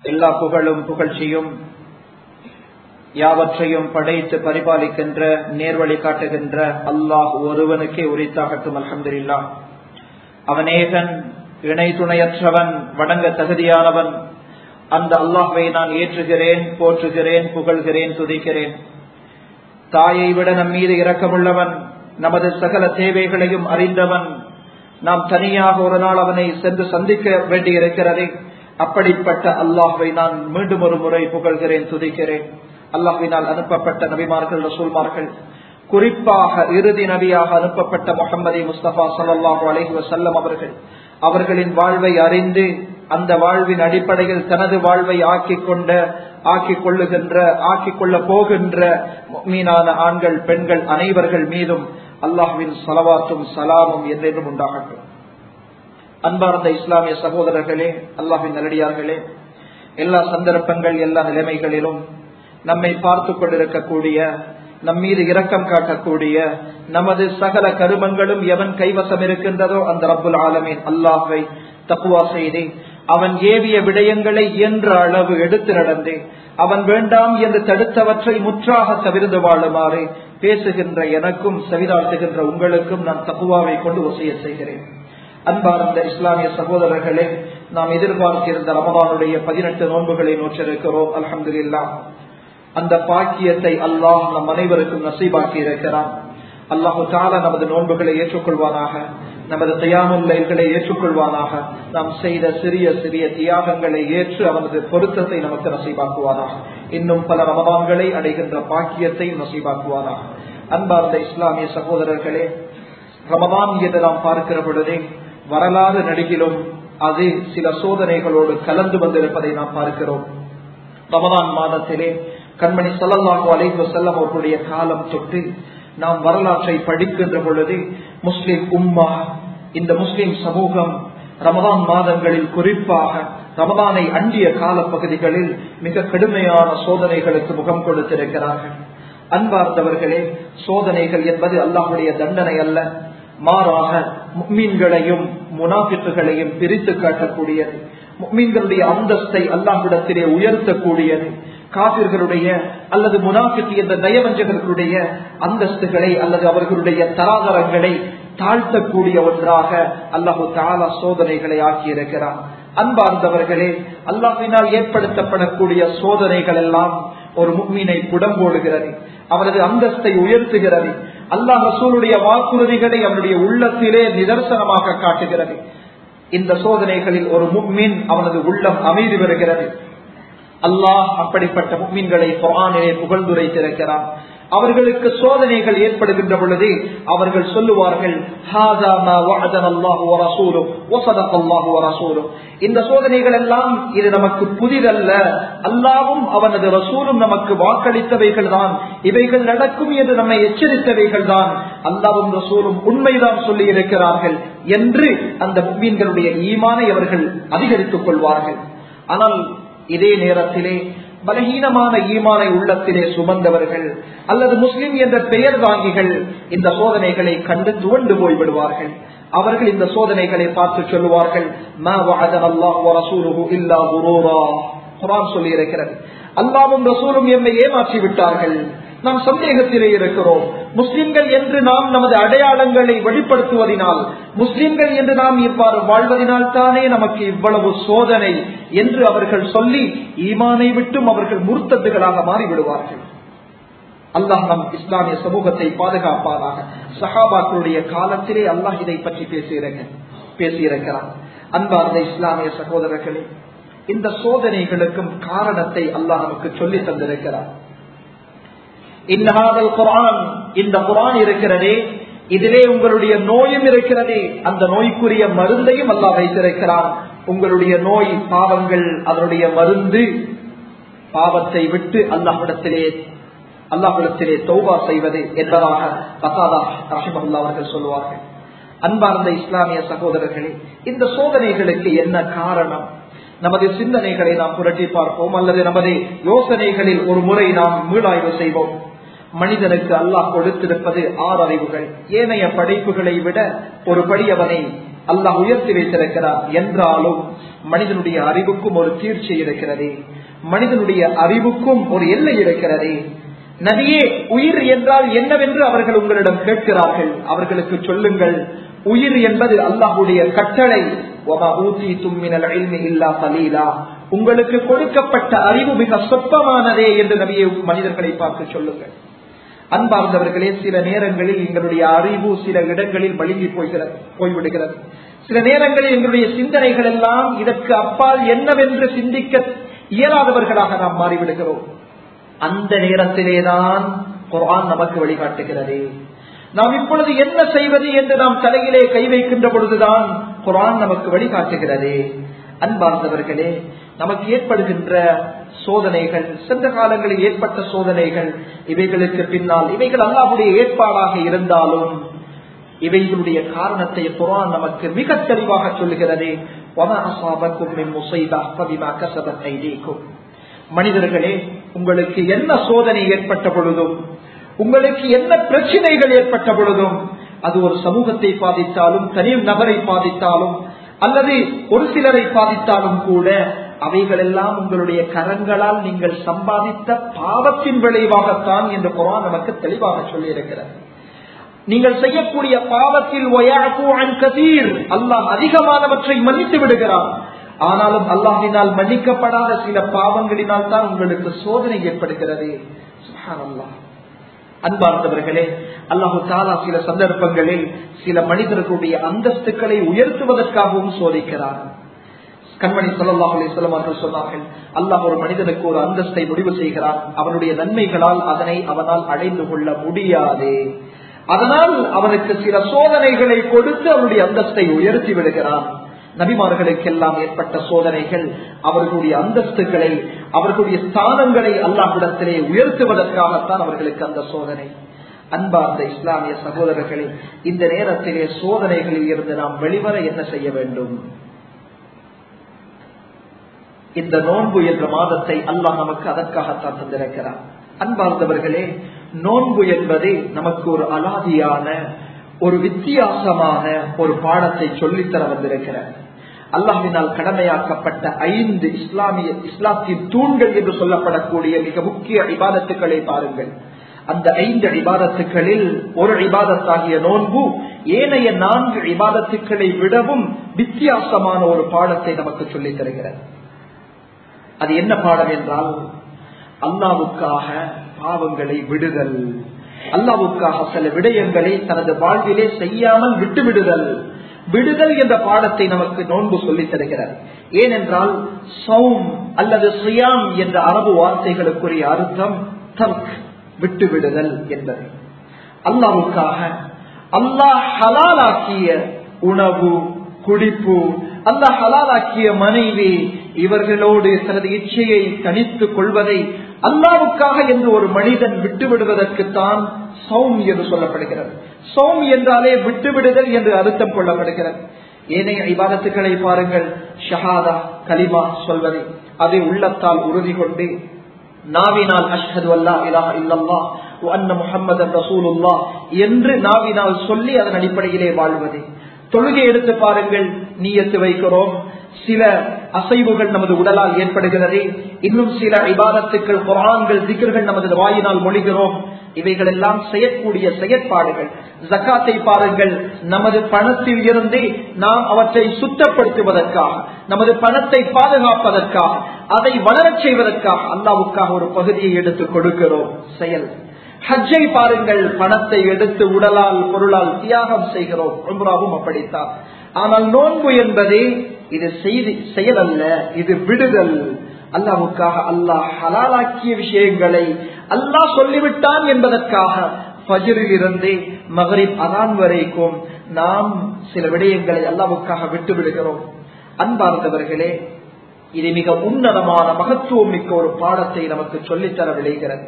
எல்லா புகழும் புகழ்ச்சியும் யாவற்றையும் படைத்து பரிபாலிக்கின்ற நேர்வழி காட்டுகின்ற அல்லாஹ் ஒருவனுக்கே உரித்தாகட்டும். அல்ஹம்துலில்லாஹ். அவன் ஏகன், இணை துணையற்றவன், வணங்க தகுதியானவன். அந்த அல்லாஹ்வை நான் ஏற்றுகிறேன், போற்றுகிறேன், புகழ்கிறேன், துதிக்கிறேன். தாயை விட நம் மீது இரக்கமுள்ளவன், நமது சகல தேவைகளையும் அறிந்தவன். நாம் தனியாக ஒரு நாள் அவனை சென்று சந்திக்க வேண்டியிருக்கிறது. அப்படிப்பட்ட அல்லாஹ்வை நான் மீண்டும் ஒரு முறை புகழ்கிறேன், துதிக்கிறேன். அல்லாஹ்வினால் அனுப்பப்பட்ட நபிமார்கள், ரசூல்மார்கள், குறிப்பாக இறுதி நபியாக அனுப்பப்பட்ட முஹம்மது முஸ்தபா ஸல்லல்லாஹு அலைஹி வஸல்லம் அவர்களின் வாழ்வை அறிந்து அந்த வாழ்வின் அடிப்படையில் தனது வாழ்வை ஆக்கிக் கொள்ள போகின்ற முஃமினான ஆண்கள், பெண்கள் அனைவர்கள் மீதும் அல்லாஹ்வின் ஸலவாத்தும் சலாமும் என்றென்றும் உண்டாகட்டும். அன்பார்ந்த இஸ்லாமிய சகோதரர்களே, அல்லாஹ்வின் நல்லடியார்களே, எல்லா சந்தர்ப்பங்கள், எல்லா நிலைமைகளிலும் நம்மை பார்த்து கொண்டிருக்கக்கூடிய, நம் மீது இரக்கம் காட்டக்கூடிய, நமது சகல கருமங்களும் எவன் கைவசம் இருக்கின்றதோ அந்த ரப்புல் ஆலமீன் அல்லாஹ்வை தக்வா செய்து அவன் ஏவிய விடயங்களை இயன்ற அளவு எடுத்து நடந்து அவன் வேண்டாம் என்று தடுத்தவற்றை முற்றாக தவிர்த்து வாழுமாறு பேசுகின்ற எனக்கும் செவிதாழ்த்துகின்ற உங்களுக்கும் நான் தக்வாவை கொண்டு வசியத் செய்கிறேன். அன்பார்ந்த இஸ்லாமிய சகோதரர்களே, நாம் எதிர்பார்த்திருந்த ரமதானுடைய 18 நோன்புகளை நோற்றிருக்கிறோம். அல்ஹம்துலில்லாஹ். அந்த பாக்கியத்தை அல்லாஹ் நம் அனைவருக்கும் நசீபாக்கி இருக்கிறான். அல்லாஹு தஆலா நமது நோன்புகளை ஏற்றுக்கொள்வானாக, நமது கியாமுல் லைல்களை ஏற்றுக்கொள்வானாக, நாம் செய்த சிறிய சிறிய தியாகங்களை ஏற்று அவனது பொருத்தத்தை நமக்கு நசீபாக்குவானாக, இன்னும் பல ரமதான்களை அடைகின்ற பாக்கியத்தை நசீபாக்குவானாக. அன்பார்ந்த இஸ்லாமிய சகோதரர்களே, ரமதான் என்று நாம் பார்க்கிற பொழுதே வரலாறு நடிகிலும் அது சில சோதனைகளோடு கலந்து வந்திருப்பதை நாம் பார்க்கிறோம். ரமதான் மாதத்திலே கண்மணி ஸல்லல்லாஹு அலைஹி வஸல்லம் அவர்களுடைய காலம் தொட்டு நாம் வரலாற்றை படிக்கின்ற பொழுது முஸ்லிம் உம்மா, இந்த முஸ்லிம் சமூகம் ரமதான் மாதங்களில், குறிப்பாக ரமதானை அண்டிய கால பகுதிகளில் மிக கடுமையான சோதனைகளுக்கு முகம் கொடுத்திருக்கிறார்கள். அன்பார்ந்தவர்களே, சோதனைகள் என்பது அல்லாஹ்வுடைய தண்டனை அல்ல, மாறாக முஃமின்களையும் முனாஃபிக்குகளையும் பிரித்து காட்டக்கூடியது, முஃமின்களுடைய அந்தஸ்தை அல்லாஹ்விடத்திலே உயர்த்தக்கூடியது, காபிர்களுடைய அல்லது முனாஃபிக் என்ற நயவஞ்சகர்களுடைய அந்தஸ்துகளை அல்லது அவர்களுடைய தராதரங்களை தாழ்த்தக்கூடிய ஒன்றாக அல்லாஹு தஆலா சோதனைகளை ஆக்கியிருக்கிறார். அன்பார்ந்தவர்களே, அல்லாஹ்வினால் ஏற்படுத்தப்படக்கூடிய சோதனைகள் எல்லாம் ஒரு முஃமினை புடம்போடுகிறது, அவரது அந்தஸ்தை உயர்த்துகிறது. அல்லாஹ் ரசூலுடைய வாக்குறுதிகளை அவருடைய உள்ளத்திலே நிதர்சனமாக காட்டுகிறது. இந்த சோதனைகளில் ஒரு முஃமின் அவனது உள்ளம் அமைதி பெறுகிறது. அல்லாஹ் அப்படிப்பட்ட முஃமின்களை குர்ஆனிலே புகழ்ந்துரைத்திருக்கிறார். அவர்களுக்கு சோதனைகள் ஏற்படுகின்ற பொழுது அவர்கள் சொல்லுவார்கள், ஹாதா மா வஅதனல்லாஹு வ ரசூலுஹு வ ஸதகல்லாஹு வ ரசூலுஹு. இந்த சோதனைகள் எல்லாம் இது நமக்கு புதிதல்ல, அல்லாஹ்வும் அவனது ரசூலும் நமக்கு வாக்களித்தவைகள் தான், இவைகள் நடக்கும் என்று நம்மை எச்சரித்தவைகள் தான், அல்லாஹ்வும் ரசூலும் உண்மைதான் சொல்லி இருக்கிறார்கள் என்று அந்த முஃமின்களுடைய ஈமானை அவர்கள் அதிகரித்துக் கொள்வார்கள். ஆனால் இதே நேரத்திலே பலகீனமான ஈமானை உள்ளத்திலே சுமந்தவர்கள் அல்லது முஸ்லிம் என்ற பெயர் வாங்கிகள் இந்த சோதனைகளை கண்டு துவண்டு போய்விடுவார்கள். அவர்கள் இந்த சோதனைகளை பார்த்து சொல்லுவார்கள், மா வஅதனல்லாஹு வ ரசூலுஹு இல்லா குரூரா. குர்ஆன் சொல்லி இருக்கிறது, அல்லாஹ்வும் ரசூலும் எம்மை ஏமாற்றி விட்டார்கள், நாம் சந்தேகத்திலே இருக்கிறோம். முஸ்லிம்கள் என்று நாம் நமது அடையாளங்களை வெளிப்படுத்துவதனால், முஸ்லிம்கள் என்று நாம் இவ்வாறு வாழ்வதனால் தானே நமக்கு இவ்வளவு சோதனை என்று அவர்கள் சொல்லி ஈமானை விட்டும் அவர்கள் முர்த்தத்துகளாக மாறிவிடுவார்கள். அல்லாஹ் நம் இஸ்லாமிய சமூகத்தை பாதுகாப்பானாக. சஹாபாக்களுடைய காலத்திலே அல்லாஹ் இதை பற்றி பேசியிருக்கிறார். அன்பார்ந்த இஸ்லாமிய சகோதரர்களே, இந்த சோதனைகளுக்கும் காரணத்தை அல்லாஹ் நமக்கு சொல்லி தந்திருக்கிறார். இந்த குர்ஆன் இருக்கிறதே, இதிலே உங்களுடைய நோயும் இருக்கிறதே, அந்த நோய்க்குரிய மருந்தையும் அல்லாஹ் வைத்திருக்கிறான். உங்களுடைய நோய் பாவங்கள், அதனுடைய மருந்து பாவத்தை விட்டு அல்லாஹ்விடத்திலே தௌபா செய்வது என்பதாக கதாதா ரஹிமஹுல்லாஹ் அவர்கள் சொல்லுவார்கள். அன்பார்ந்த இஸ்லாமிய சகோதரர்களே, இந்த சோதனைகளுக்கு என்ன காரணம்? நமது சிந்தனைகளை நாம் புரட்டி பார்ப்போம், அல்லது நமது யோசனைகளில் ஒரு முறை நாம் மீளாய்வு செய்வோம். மனிதனுக்கு அல்லாஹ் கொடுத்திருப்பது 6 அறிவுகள். ஏனைய படைப்புகளை விட ஒரு படி அவனை அல்லாஹ் உயர்த்தி வைத்திருக்கிறார். என்றாலும் மனிதனுடைய அறிவுக்கும் ஒரு தீர்ச்சி இருக்கிறது, மனிதனுடைய அறிவுக்கும் ஒரு எல்லை இருக்கிறது. நபியே, உயிர் என்றால் என்னவென்று அவர்கள் உங்களிடம் கேட்கிறார்கள். அவர்களுக்கு சொல்லுங்கள், உயிர் என்பது அல்லாஹ்வுடைய கட்டளை. உங்களுக்கு கொடுக்கப்பட்ட அறிவு மிக சொற்பமானதே என்று நபியை மனிதர்களை பார்த்து சொல்லுங்கள். அன்பார்ந்தவர்களே, சில நேரங்களில் எங்களுடைய அறிவு சில இடங்களில் மழுங்கி போய்விடுகிறது. சில நேரங்களில் எங்களுடைய சிந்தனைகள் எல்லாம் இதற்கு அப்பால் என்னவென்று சிந்திக்க இயலாதவர்களாக நாம் மாறிவிடுகிறோம். அந்த நேரத்திலேதான் குர்ஆன் நமக்கு வழிகாட்டுகிறது. நாம் இப்பொழுது என்ன செய்வது என்று நாம் தலையிலே கை வைக்கின்ற பொழுதுதான் குர்ஆன் நமக்கு வழிகாட்டுகிறது. அன்பார்ந்தவர்களே, நமக்கு ஏற்படுகின்ற சோதனைகள், சென்ற காலங்களில் ஏற்பட்ட சோதனைகள், இவைகளுக்கு பின்னால் இவைகள் அல்லாஹ்வுடைய ஏற்பாடாக இருந்தாலும் இவைகளுடைய காரணத்தை குர்ஆன் நமக்கு மிக தெளிவாக சொல்லுகிறது. மனிதர்களே, உங்களுக்கு என்ன சோதனை ஏற்பட்ட பொழுதும், உங்களுக்கு என்ன பிரச்சனைகள் ஏற்பட்ட பொழுதும், அது ஒரு சமூகத்தை பாதித்தாலும், தனி நபரை பாதித்தாலும், அல்லது ஒரு சிலரை பாதித்தாலும் கூட, அவைகள் எல்லாம் உங்களுடைய கரங்களால் நீங்கள் சம்பாதித்த பாவத்தின் விளைவாகத்தான் என்று குர்ஆன் நமக்கு தெளிவாக சொல்லி இருக்கிறது. நீங்கள் செய்யக்கூடிய பாவத்தில் அல்லாஹ் அதிகமானவற்றை மன்னித்து விடுகிறார். ஆனாலும் அல்லாஹ்வினால் மன்னிக்கப்படாத சில பாவங்களினால் தான் உங்களுக்கு சோதனை ஏற்படுகிறது. சுப்ஹானல்லாஹ். அன்பார்ந்தவர்களே, அல்லாஹு தஆலா சில சந்தர்ப்பங்களில் சில மனிதர்களுடைய அந்தஸ்துக்களை உயர்த்துவதற்காகவும் சோதிக்கிறார். கண்மணி ஸல்லல்லாஹு அலைஹி வஸல்லம் அவர்கள் சொன்னார்கள், அல்லாஹ் ஒரு மனிதனுக்கு ஒரு அந்தஸ்தை முடிவு செய்கிறான். அவனுடைய நன்மைகளால் அதனை அவனால் அடைந்து கொள்ள முடியாது. அதனால் அவனுக்கு சில சோதனைகளை கொடுத்து அவனுடைய அந்தஸ்தை உயர்த்தி விடுகிறான். நபிமார்களுக்கெல்லாம் ஏற்பட்ட சோதனைகள் அவர்களுடைய அந்தஸ்துகளை, அவர்களுடைய ஸ்தானங்களை அல்லாஹ்விடத்திலே உயர்த்துவதற்காகத்தான் அவர்களுக்கு அந்த சோதனை. அன்பார்ந்த இஸ்லாமிய சகோதரர்களே, இந்த நேரத்திலே சோதனைகளில் இருந்து நாம் வெளிவர என்ன செய்ய வேண்டும்? இந்த நோன்பு என்ற மாதத்தை அல்லாஹ் நமக்கு அதற்காகத்தான் தந்திருக்கிறார். அன்பார்ந்தவர்களே, நோன்பு என்பது நமக்கு ஒரு அலாதியான, ஒரு வித்தியாசமான ஒரு பாடத்தை சொல்லித்தர வந்திருக்கிறார். அல்லாஹ்வினால் கடமையாக்கப்பட்ட 5 இஸ்லாத்தின் தூண்கள் என்று சொல்லப்படக்கூடிய மிக முக்கிய இபாதத்துக்களை பாருங்கள். அந்த 5 இபாதத்துக்களில் ஒரு இபாதத்தாகிய நோன்பு ஏனைய 4 இபாதத்துக்களை விடவும் வித்தியாசமான ஒரு பாடத்தை நமக்கு சொல்லித் தருகிறது. அது என்ன பாடம் என்றால், அல்லாஹ்வுக்காக பாவங்களை விடுதல், அல்லாஹ்வுக்காக சில விடயங்களை தனது வாழ்விலே செய்யாமல் விட்டுவிடுதல். விடுதல் என்ற பாடத்தை நமக்கு நோன்பு சொல்லித் தருகிறார். ஏனென்றால் சௌம் அல்லது சியாம் என்ற அரபு வார்த்தைகளுக்குரிய அர்த்தம் தர்க், விட்டுவிடுதல் என்பது. அல்லாஹ்வுக்காக அல்லாஹ் ஹலாலாக்கிய உணவு, குடிப்பு, அல்லாஹ் ஹலாலாக்கிய மனைவி, இவர்களோடு தனது இச்சையை தனித்துக் கொள்வதை அல்லாஹ்வுக்காக என்று ஒரு மனிதன் விட்டுவிடுவதற்குத்தான் சௌம் என்று சொல்லப்படுகிறது. சௌம் என்றாலே விட்டுவிடுதல் என்று அர்த்தம் கொள்ளப்படுகிறது. ஏனைய இபாதத்துக்களை பாருங்கள், ஷஹாதா கலிமா சொல்வதை, அதை உள்ளத்தால் உறுதி கொண்டு நாவினால் அஷ்ஹது அல்லா இலாஹ இல்லல்லாஹ் வ அன்ன முஹம்மதன் ரசூலுல்லாஹ் என்று நாவினால் சொல்லி அதன் அடிப்படையிலே வாழ்வது. தொழுகை எடுத்து பாருங்கள், நியத்து வைக்கிறோம், சில அசைவுகள் நமது உடலால் ஏற்படுகிறது, இன்னும் சில இபாதத்துக்கள், குர்ஆன்கள், திக்ர்கள் நமது வாயினால் மொழிகிறோம். இவைகள் எல்லாம் செய்யக்கூடிய செயற்பாடுகள். ஜகாத்தை பாருங்கள், நமது பணத்தில் இருந்து நாம் அவற்றை சுத்தப்படுத்துவதற்காக, நமது பணத்தை பாதுகாப்பதற்காக, அதை வளரச் செய்வதற்காக அல்லாஹ்வுக்காக ஒரு பகுதியை எடுத்து கொடுக்கிறோம், செயல். ஹஜ்ஜை பாருங்கள், பணத்தை எடுத்து உடலால் பொருளால் தியாகம் செய்கிறோம், உம்ராவும் அப்படித்தான். ஆனால் நோன்பு என்பது இது செயல் அல்ல, இது விடுதல். அல்லாஹ்வுக்காக அல்லாஹ் ஹலாலாக்கிய விஷயங்களை அல்லாஹ் சொல்லிவிட்டான் என்பதற்காக ஃபஜ்ரிலிருந்து மக்ரிப் அதான் வரைக்கும் நாம் சில விடயங்களை அல்லாஹ்வுக்காக விட்டு விடுகிறோம். அன்பார்ந்தவர்களே, இது மிக உன்னதமான மகத்துவம் மிக்க ஒரு பாடத்தை நமக்கு சொல்லித்தர விளைகிறது.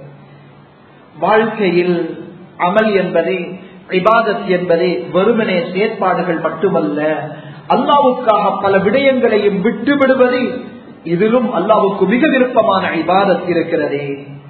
வாழ்க்கையில் அமல் என்பது, இபாதத் என்பது வெறுமனே செயற்பாடுகள் மட்டுமல்ல, அல்லாஹ்வுக்காக பல விடயங்களையும் விட்டு விடுவது, இதிலும் அல்லாஹ்வுக்கு மிக விருப்பமான இபாதத் இருக்கிறது.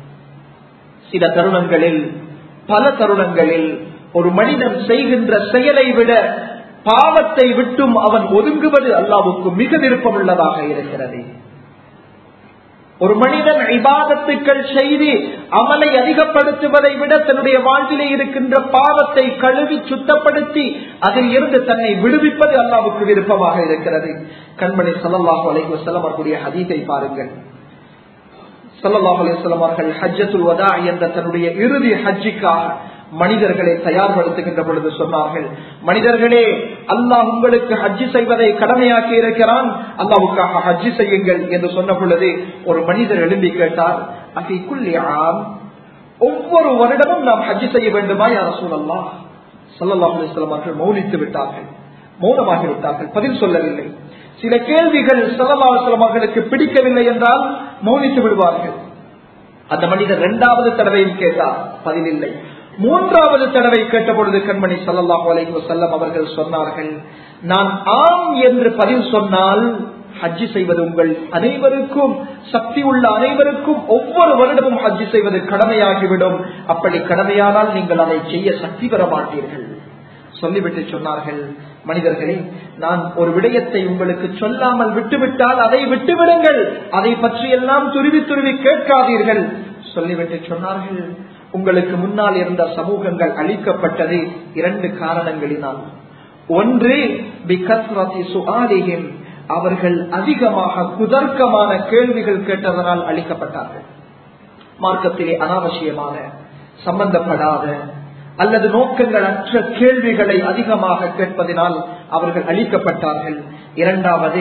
சில தருணங்களில், பல தருணங்களில் ஒரு மனிதன் செய்கின்ற செயலை விட பாவத்தை விட்டும் அவன் ஒதுங்குவது அல்லாஹ்வுக்கு மிக விருப்பமுள்ளதாக இருக்கிறது. ஒரு மனிதன் இபாதத்துக்கள் செய்து அமலை அதிகப்படுத்துவதை விட தன்னுடைய வாழ்விலே இருக்கின்ற பாவத்தை கழுவி சுத்தப்படுத்தி அதில் இருந்து தன்னை விடுவிப்பது அல்லாஹ்வுக்கு விருப்பமாக இருக்கிறது. கண்மணி ஸல்லல்லாஹு அலைஹி வஸல்லம் அவர்களுடைய ஹதீஸை பாருங்கள். ஸல்லல்லாஹு அலைஹி வஸல்லம் அவர்கள் ஹஜ்ஜத்துல் வதா என்ற தன்னுடைய இறுதி ஹஜ்ஜுக்காக மனிதர்களை தயார்படுத்துகின்ற பொழுது சொன்னார்கள், மனிதர்களே, அல்லாஹ் உங்களுக்கு ஹஜ்ஜி செய்வதை கடமையாக்கி இருக்கிறான், அல்லாஹ்வுக்காக ஹஜ்ஜி செய்யுங்கள் என்று சொன்ன பொழுது ஒரு மனிதர் எழும்பி கேட்டார், அஃபீ குல்லி ஆம், ஒவ்வொரு வருடமும் நாம் ஹஜ்ஜி செய்ய வேண்டுமா யா ரசூலல்லாஹ்? ஸல்லல்லாஹு அலைஹி வஸல்லம் அவர்கள் மௌனித்து விட்டார்கள், மௌனமாகி விட்டார்கள், பதில் சொல்லவில்லை. சில கேள்விகள் ஸல்லல்லாஹு அலைஹி வஸல்லம் அவர்களுக்கு பிடிக்கவில்லை என்றால் மௌனித்து விடுவார்கள். அந்த மனிதர் இரண்டாவது தடவையும் கேட்டார், பதில் இல்லை. மூன்றாவது தடவை கேட்ட பொழுது கண்மணி ஸல்லல்லாஹு அலைஹி வஸல்லம் அவர்கள் சொன்னார்கள், நான் ஆம் என்று பதில் சொன்னால் ஹஜ்ஜி செய்வது உங்கள் அனைவருக்கும், சக்தி உள்ள அனைவருக்கும் ஒவ்வொரு வருடமும் ஹஜ்ஜி செய்வது கடமையாகிவிடும். அப்படி கடமையானால் நீங்கள் அதை செய்ய சக்தி பெற மாட்டீர்கள். சொல்லிவிட்டு சொன்னார்கள், மனிதர்களே, நான் ஒரு விடயத்தை உங்களுக்கு சொல்லாமல் விட்டுவிட்டால் அதை விட்டுவிடுங்கள், அதை பற்றி எல்லாம் துருவி துருவி கேட்காதீர்கள். சொல்லிவிட்டு சொன்னார்கள், உங்களுக்கு முன்னால் இருந்த சமூகங்கள் அழிக்கப்பட்டது இரண்டு காரணங்களினால். ஒன்று, பிகஸ்ரதி சுஆலிஹிம், அவர்கள் அதிகமாக குதர்க்கமான கேள்விகள் கேட்டதனால் அழிக்கப்பட்டார்கள். மார்க்கத்திலே அனாவசியமான, சம்பந்தப்படாத அல்லது நோக்கங்கள் அற்ற கேள்விகளை அதிகமாக கேட்பதனால் அவர்கள் அழிக்கப்பட்டார்கள். இரண்டாவது,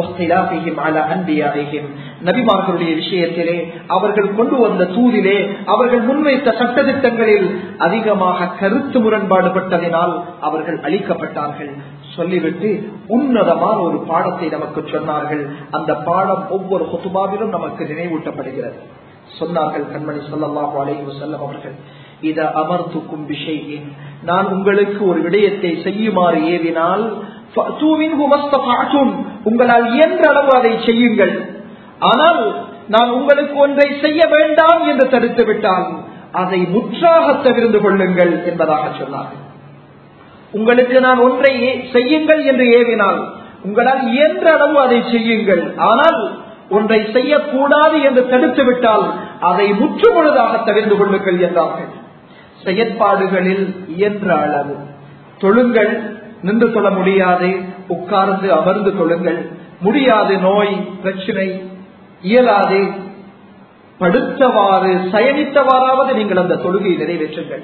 நபிமார்களுடைய விஷயத்திலே அவர்கள் கொண்டு வந்த தூதிலே அவர்கள் முன்வைத்த சட்டதிட்டங்களில் அதிகமாக கருத்து முரண்பாடு பட்டதினால் அவர்கள் அழிக்கப்பட்டார்கள். சொல்லிவிட்டு உன்னதமான ஒரு பாடத்தை நமக்கு சொன்னார்கள். அந்த பாடம் ஒவ்வொரு குதுபாவிலும் நமக்கு நினைவூட்டப்படுகிறது. சொன்னார்கள் கண்மணி ஸல்லல்லாஹு அலைஹி வஸல்லம் அவர்கள், இத அமர்த்துக்கும் பிஷைஇன், நான் உங்களுக்கு ஒரு விடயத்தை செய்யுமாறு ஏவினால் உங்களால் இயன்ற அளவு அதை செய்யுங்கள். ஆனால் நான் உங்களுக்கு ஒன்றை செய்ய வேண்டாம் என்று தடுத்து விட்டால் அதை முற்றாக தவிர்த்து கொள்ளுங்கள் என்பதாக சொன்னார்கள். உங்களுக்கு நான் ஒன்றை செய்யுங்கள் என்று ஏவினால் உங்களால் இயன்ற அளவு அதை செய்யுங்கள். ஆனால் ஒன்றை செய்யக்கூடாது என்று தடுத்து விட்டால் அதை முற்றுமுழுதாக தவிர்த்து கொள்ளுங்கள் என்றார்கள். செயற்பாடுகளில் இயன்ற அளவு தொழுங்கள், நின்று தொழ முடியாது, உட்கார்ந்து அமர்ந்து தொழுங்கள், முடியாது, நோய் பிரச்சனை, இயலாது, படுத்தவாறு சயனித்தவாறாவது நீங்கள் அந்த தொழுகையை நிறைவேற்றுங்கள்.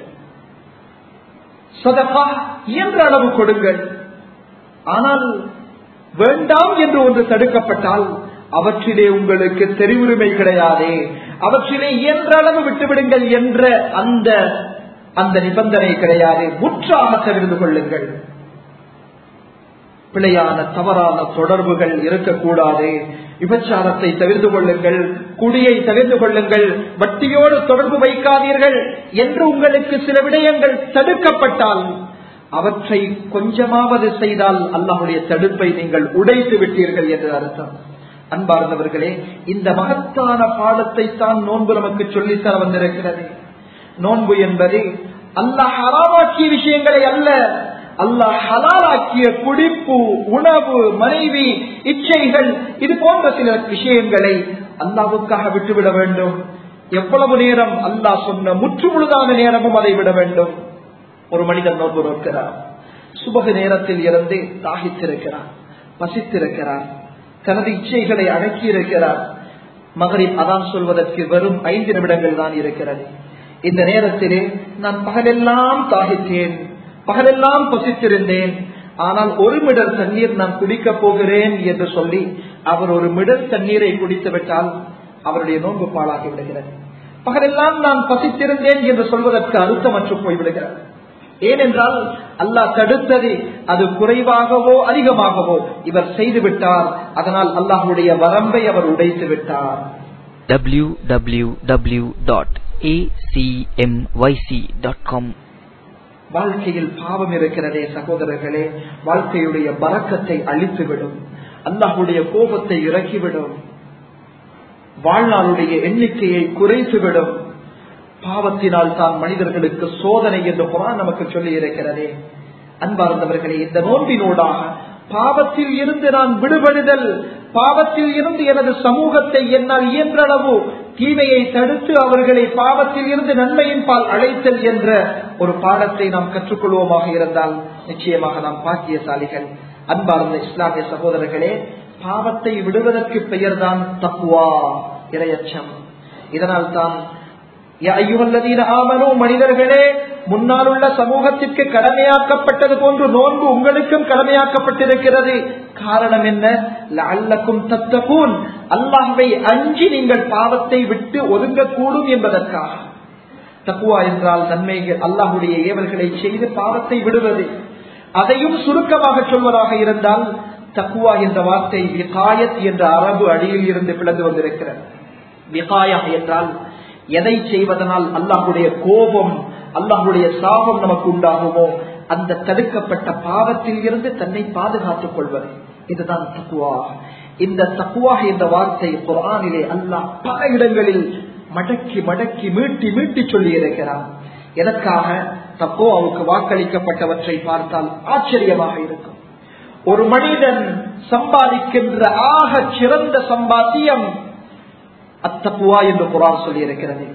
சதகா இயன்ற அளவு கொடுங்கள். ஆனால் வேண்டாம் என்று ஒன்று தடுக்கப்பட்டால் அவற்றிலே உங்களுக்கு தெரிவுரிமை கிடையாது, அவற்றிலே இயன்ற அளவு விட்டுவிடுங்கள் என்ற அந்த நிபந்தனை கிடையாது. முற்றாக தெரிந்து கொள்ளுங்கள். பிழையான தவறான தொடர்புகள் இருக்கக்கூடாது. விபச்சாரத்தை தவிர்த்து கொள்ளுங்கள், குடியை தவிர்த்து கொள்ளுங்கள், வட்டியோடு தொடர்பு வைக்காதீர்கள் என்று உங்களுக்கு சில விடயங்கள் தடுக்கப்பட்டால் அவற்றை கொஞ்சமாவது செய்தால் அல்லாஹ்வுடைய தடுப்பை நீங்கள் உடைத்து விட்டீர்கள் என்று அர்த்தம். அன்பார்ந்தவர்களே, இந்த மகத்தான பாடத்தை தான் நோன்பு நமக்கு சொல்லித்தர வந்திருக்கிறது. நோன்பு என்பது அல்லாஹ் ஹராமாக்கிய விஷயங்களை அல்ல, அல்லாஹ் ஹலாலாக்கிய குடிப்பு, உணவு, மனைவி, இச்சைகள், இது போன்ற சில விஷயங்களை அல்லாஹ்வுக்காக விட்டுவிட வேண்டும். எவ்வளவு நேரம் அல்லாஹ் சொன்ன முற்றுமுழுதான நேரமும் அதை விட வேண்டும். ஒரு மனிதன் நோன்பு நோக்கிறார், சுபகு நேரத்தில் இருந்து தாகித்திருக்கிறார், பசித்திருக்கிறார், தனது இச்சைகளை அடக்கி இருக்கிறார். மகரிப் அதான் சொல்வதற்கு வெறும் 5 நிமிடங்கள் தான் இருக்கிறது. இந்த நேரத்திலே நான் பகலெல்லாம் தாகித்தேன், பகலெல்லாம் பசித்திருந்தேன், ஆனால் ஒரு மிடர் தண்ணீர் நான் குடிக்கப் போகிறேன் என்று சொல்லி அவர் ஒரு மிடர் தண்ணீரை குடித்து விட்டால் அவருடைய நோன்பு பாழாகி விடுகிறது. பகலெல்லாம் நான் பசித்திருந்தேன் என்று சொல்வதற்கு அர்த்தமற்று போய்விடுகிறது. ஏனென்றால் அல்லாஹ் தடுத்தது அது குறைவாகவோ அதிகமாகவோ இவர் செய்து விட்டார். அதனால் அல்லாஹ்வுடைய வரம்பை அவர் உடைத்து விட்டார். www.acmyc.com வாழ்க்கையில் பாவம் இருக்கிறதே சகோதரர்களே, வாழ்க்கையுடைய பரக்கத்தை அழித்துவிடும், அல்லாஹ்வுடைய கோபத்தை இறக்கிவிடும், வாழ்நாளுடைய எண்ணிக்கையை குறைத்துவிடும். பாவத்தினால் தான் மனிதர்களுக்கு சோதனை என்று குர்ஆன் நமக்கு சொல்லி இருக்கிறதே. அன்பார்ந்தவர்களே, இந்த நோன்பினூடாக பாவத்தில் இருந்து நான் விடுபடுதல், பாவத்தில் இருந்து எனது சமூகத்தை என்னால் இயன்றளவு தீமையை தடுத்து அவர்களை பாவத்தில் இருந்து நன்மையின் பால் அழைத்தல் என்ற ஒரு பாடத்தை நாம் கற்றுக்கொள்வோமாக இருந்தால் நிச்சயமாக நாம் பாக்கியசாலிகள். அன்பார்ந்த இஸ்லாமிய சகோதரர்களே, பாவத்தை விடுவதற்கு பெயர்தான் தக்வா, இறையச்சம். இதனால் தான் மனிதர்களே, முன்னால் உள்ள சமூகத்திற்கு கடமையாக்கப்பட்டது போன்று நோன்பு உங்களுக்கும் கடமையாக்கப்பட்டிருக்கிறது. காரணம் என்ன? லஅல்லக்கும் தத்தகூன், அல்லாஹ்வை அஞ்சி நீங்கள் பாவத்தை விட்டு ஒதுங்கக்கூடும் என்பதற்காக. தக்வா என்றால் நன்மைகள், அல்லாஹ்வுடைய ஏவல்களை செய்து பாவத்தை விடுவது. அதையும் சுருக்கமாக சொல்வதாக இருந்தால் தக்வா என்ற வார்த்தை விகாயத் என்ற அரபு அடியில் இருந்து பிளந்து வந்திருக்கிறது. விகாயா என்றால் எதை செய்வதனால் அல்லாஹ்வுடைய கோபம், அல்லாஹ்வுடைய சாபம் நமக்கு உண்டாகுமோ அந்த தடுக்கப்பட்ட பாவத்தில் இருந்து தன்னை பாதுகாத்துக் கொள்வது. இதுதான் தக்வா. இந்த தக்வா என்ற வார்த்தை குர்ஆனிலே அல்லாஹ் பல இடங்களில் மடக்கி மடக்கி மீட்டி மீட்டி சொல்லி இருக்கிறார். எதற்காக? தக்வாவுக்கு வாக்களிக்கப்பட்டவற்றை பார்த்தால் ஆச்சரியமாக இருக்கும். ஒரு மனிதன் சம்பாதிக்கின்ற ஆக சிறந்த சம்பாத்தியம் அத்தக்வா என்று குர்ஆன் சொல்லி இருக்கிறது.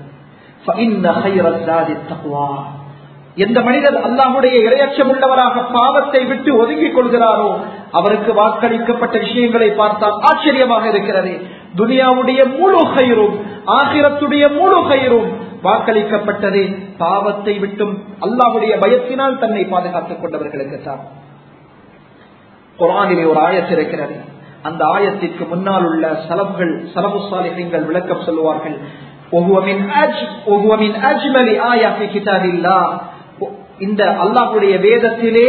எந்த மனிதர் அல்லாஹ்வுடைய இறையச்சம் உள்ளவராக பாவத்தை விட்டு ஒதுங்கிக் கொள்கிறாரோ அவருக்கு வாக்களிக்கப்பட்ட விஷயங்களை பார்த்தால் ஆச்சரியமாக இருக்கிறது. துனியாவுடைய முழு கைரும் ஆகிரத்துடைய முழு கைரும் வாக்களிக்கப்பட்டது பாவத்தை விட்டும் அல்லாஹ்வுடைய பயத்தினால் தன்னை பாதுகாத்துக் கொண்டவர்களுக்கு தான். குர்ஆனிலே ஒரு ஆயத் இருக்கிறது. அந்த ஆயத்திற்கு முன்னால் உள்ள சலஃபு ஸாலிஹீன்கள் விளக்கம் சொல்லுவார்கள். இந்த அல்லாஹ்வுடைய வேதத்திலே